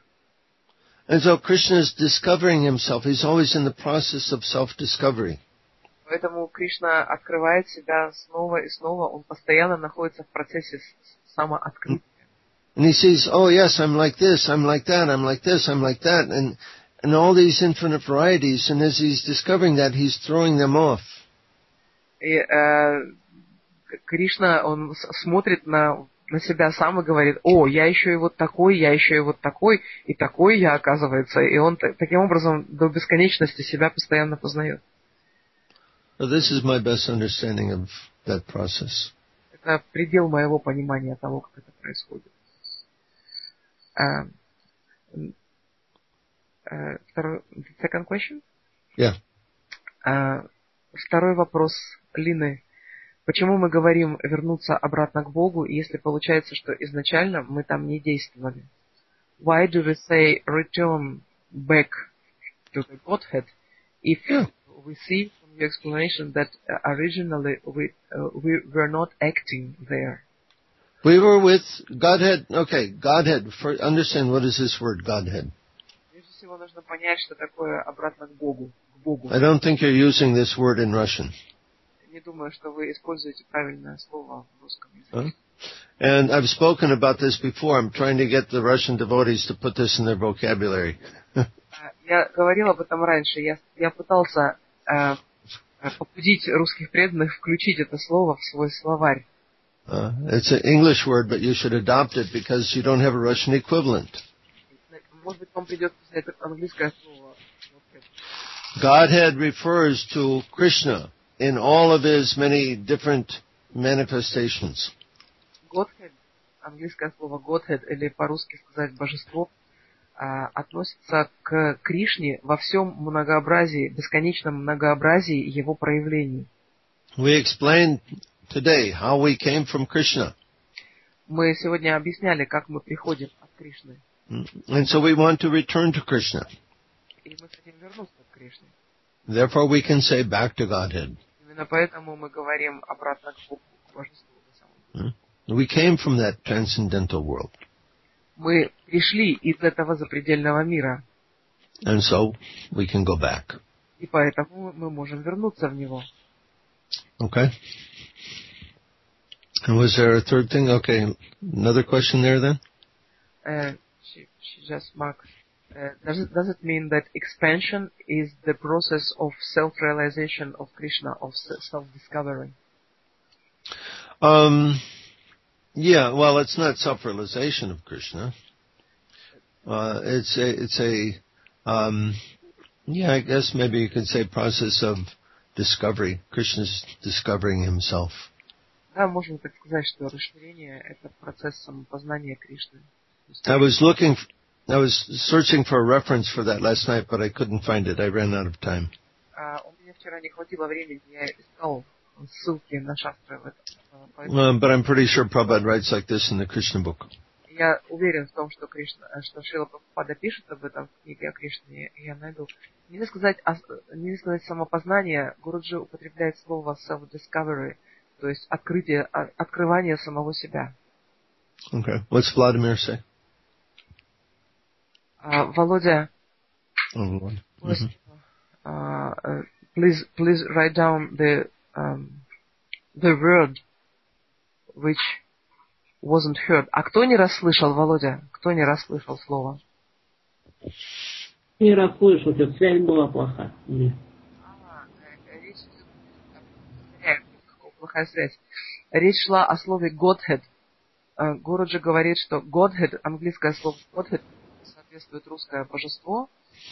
And so Krishna is discovering himself. He's always in the process of self-discovery. Поэтому Кришна открывает себя снова и снова. Он постоянно находится в процессе самооткрытия. And he sees, oh yes, I'm like this, I'm like that, I'm like this, I'm like that, and and all these infinite varieties. And as he's discovering that, he's throwing them off. И э, Кришна, он смотрит на, на себя сам и говорит: о, я еще и вот такой, я еще и вот такой, и такой я, оказывается. И он таким образом до бесконечности себя постоянно познает. So this is my best understanding of that process. Это предел моего понимания того, как это происходит. Uh, uh, второй, second question? Yeah. Uh, второй вопрос Лины. Почему мы говорим вернуться обратно к Богу, если получается, что изначально мы там не действовали? Why do we say return back to the Godhead if Yeah. we see from your explanation that originally we uh, we were not acting there? We were with Godhead. Okay, Godhead. For, understand what is this word, Godhead? Прежде всего нужно понять, что такое обратно к Богу, к Богу. I don't think you're using this word in Russian. Не думаю, что вы используете правильное слово в русском языке. Huh? And I've spoken about this before. I'm trying to get the Russian devotees to put this in their vocabulary. Я говорил об этом раньше. Я, я пытался э, побудить русских преданных включить это слово в свой словарь. Uh, it's an English word, but you should adopt it because you don't have a Russian equivalent. Может быть, вам придется взять английское слово. Godhead refers to Krishna in all of his many different manifestations. Godhead, английское слово Godhead, или по-русски сказать божество, относится к Кришне во всем многообразии, бесконечном многообразии его проявлений. We explained today how we came from Krishna. Мы сегодня объясняли, как мы приходим от Кришны. And so we want to return to Krishna. И мы хотим вернуться к Кришне. Therefore we can say back to Godhead. Именно поэтому мы говорим обратно к Богу, к божеству. We came from that transcendental world. Мы пришли из этого запредельного мира. And so we can go back. И поэтому мы можем вернуться в него. Okay. And was there a third thing? Okay. Another question there then? Uh, she, she just marked Uh, does it, does it mean that expansion is the process of self-realization of Krishna, of self-discovery? Um, yeah, well, it's not self-realization of Krishna. Uh, it's a, it's a, um, yeah, I guess maybe you could say process of discovery. Krishna's discovering himself. Да, можно так сказать, что расширение — это процесс самопознания Кришны. I was looking, I was searching for a reference for that last night, but I couldn't find it. I ran out of time. Uh, у меня вчера не хватило времени, я искал ссылки на шастры в этом. Uh, but I'm pretty sure Prabhupada writes like this in the Krishna book. Я уверен в том, что Кришна, что Шрила Прабхупада пишет об этом в книге о Кришне, и я найду. Нельзя сказать, нельзя сказать самопознание. Гуруджи употребляет слово self-discovery, то есть открытие, открывание самого себя. Okay. What's Vladimir say? Uh, Володя, Oh, please, uh, uh, please, please write down the um, the word which wasn't heard. А кто не расслышал, Володя? Кто не расслышал слово? Не расслышал, что связь была плохая. А, речь идет... Плохая связь. Речь шла о слове Godhead. Гуруджи говорит, что Godhead, английское слово Godhead, соответствует русское божество.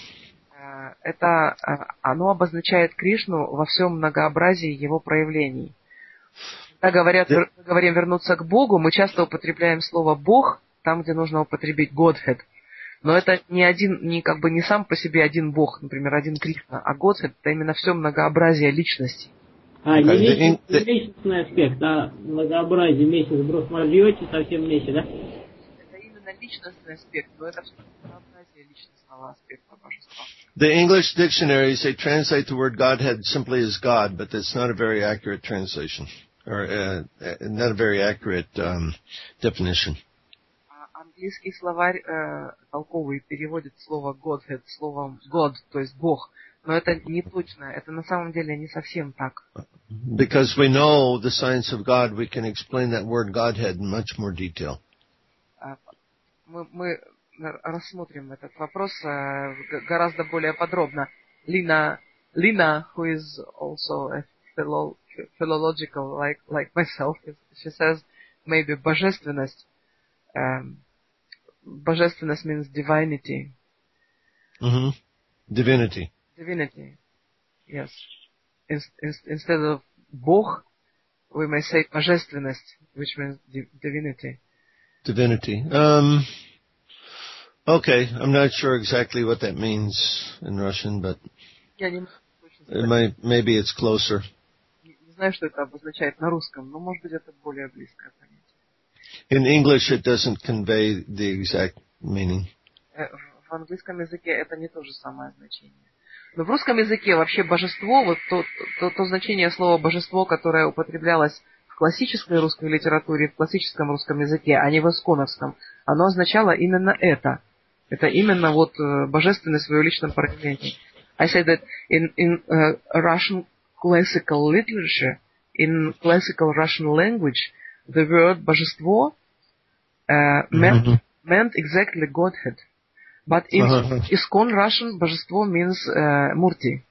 Это, оно обозначает Кришну во всем многообразии его проявлений. Когда говорят, мы говорим вернуться к Богу, мы часто употребляем слово Бог там, где нужно употребить Godhead. Но это не один, не как бы не сам по себе один Бог, например, один Кришна, а Godhead — это именно все многообразие личностей. А, не личностный, не личностный аспект, а многообразие месяц просто мордете совсем вместе, да? Это именно личностный аспект, но это все многообразие личностного аспекта божества. The English dictionaries, they translate the word Godhead simply as God, but that's not a very accurate translation, or uh, not a very accurate um, definition. Английский словарь э, толковый переводит слово Godhead словом God, то есть Бог. Но это не точно, это на самом деле не совсем так. Because we know the science of God, we can explain that word Godhead in much more detail. Мы, мы рассмотрим этот вопрос э, гораздо более подробно. Лина, Lina, who is also a philo, philological like like myself, she says maybe божественность. Um, божественность means divinity. Mm-hmm. Divinity. Divinity, yes. In, in, instead of Бог, we may say божественность, which means di- divinity. Divinity. Um, okay, I'm not sure exactly what that means in Russian, but Я не it might, maybe it's closer. Не, не знаю, что это обозначает на русском, но может быть это более близкое понятие. In English, it doesn't convey the exact meaning. В английском языке это не то же самое значение. Но в русском языке вообще божество, вот то, то, то значение слова божество, которое употреблялось в классической русской литературе, в классическом русском языке, а не в исконовском, оно означало именно это. Это именно вот божественное свое личное проявление. I say that in, in uh, Russian classical literature, in classical Russian language, the word божество uh, meant, mm-hmm. meant exactly Godhead. But in uh-huh. ISKCON Russian, божество means uh, Murti.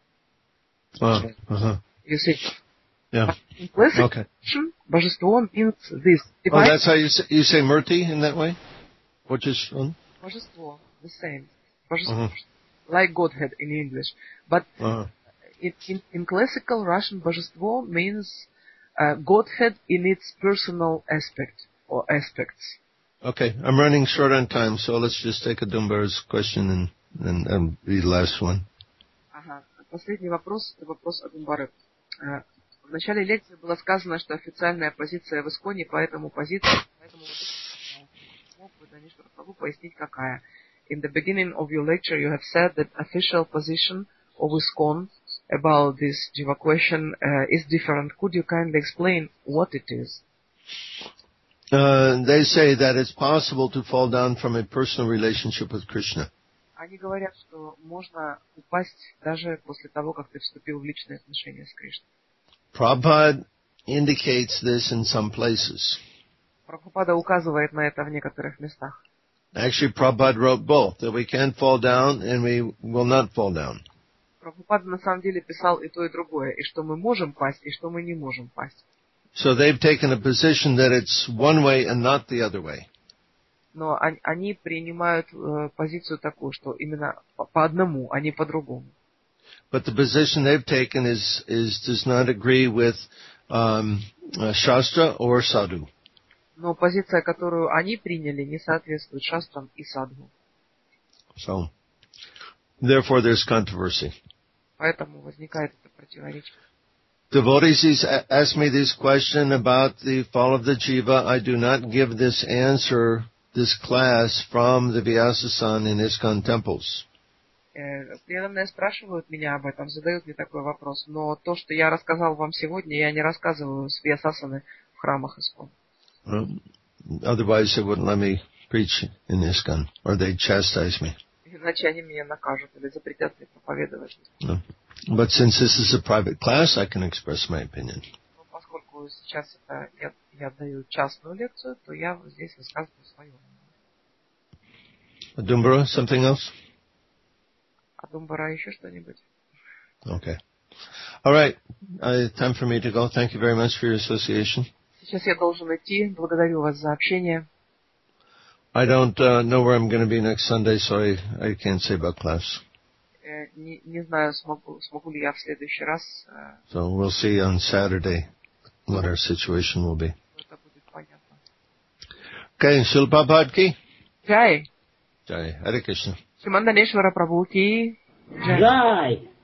Uh-huh. You see? Yeah. But in classical okay. Russian, божество means this. If oh, I, that's how you say, you say Murti in that way? Which is um? Божество, the same. Божество, uh-huh. like Godhead in English. But uh-huh. in, in, in classical Russian, божество means uh, Godhead in its personal aspect or aspects. Okay, I'm running short on time, so let's just take a Dumbar's question and and, and the last one. Ага. Последний вопрос, это вопрос от Думбары. В начале лекции было сказано, что официальная позиция в ИСККОНе, поэтому позиция, поэтому мог бы Данишвар Прабху пояснить, какая. In the beginning of your lecture, you have said that official position of ISKCON about this Jiva question uh, is different. Could you kindly explain what it is? Uh, they say that it's possible to fall down from a personal relationship with Krishna. Они говорят, что можно упасть даже после того, как ты вступил в личные отношения с Кришной. Prabhupada indicates this in some places. Прабхупада указывает на это в некоторых местах. Actually, Prabhupada wrote both, that we can fall down and we will not fall down. Прабхупада на самом деле писал и то, и другое, и что мы можем пасть, и что мы не можем пасть. So they've taken a position that it's one way and not the other way. Но они, они принимают э, позицию такую, что именно по, по одному, а не по-другому. But the position they've taken is, is does not agree with um, uh, Shastra or Sadhu. Но позиция, которую они приняли, не соответствует шастрам и садху. So, therefore there's controversy. Поэтому возникает это противоречие. Devotees ask me this question about the fall of the jiva. I do not give this answer, this class, from the Vyasa-san in ISKCON temples. Преданные спрашивают меня об этом, задают мне такой вопрос. Но то, что я рассказал вам сегодня, я не рассказываю с Vyasasаны в храмах ISKCON. Um, otherwise they wouldn't let me preach in ISKCON, or they'd chastise me. Иначе они меня накажут или запретят мне проповедовать. No. But since this is a private class, I can express my opinion. Но поскольку сейчас это я, я даю частную лекцию, то я здесь высказываю свое мнение. Adumbara, something else? Адумбара, еще что-нибудь? Okay. All right. Uh, time for me to go. Thank you very much for your association. Сейчас я должен идти. Благодарю вас за общение. I don't uh, know where I'm going to be next Sunday, so I, I can't say about class. Не, не знаю, смогу, смогу ли я в следующий раз. So we'll see on Saturday what our situation will be. Это будет понятно. Okay, Srila Prabhupada ki? Jai. Jai. Hare Krishna. Шриман Данешвара Прабху ки. Джай!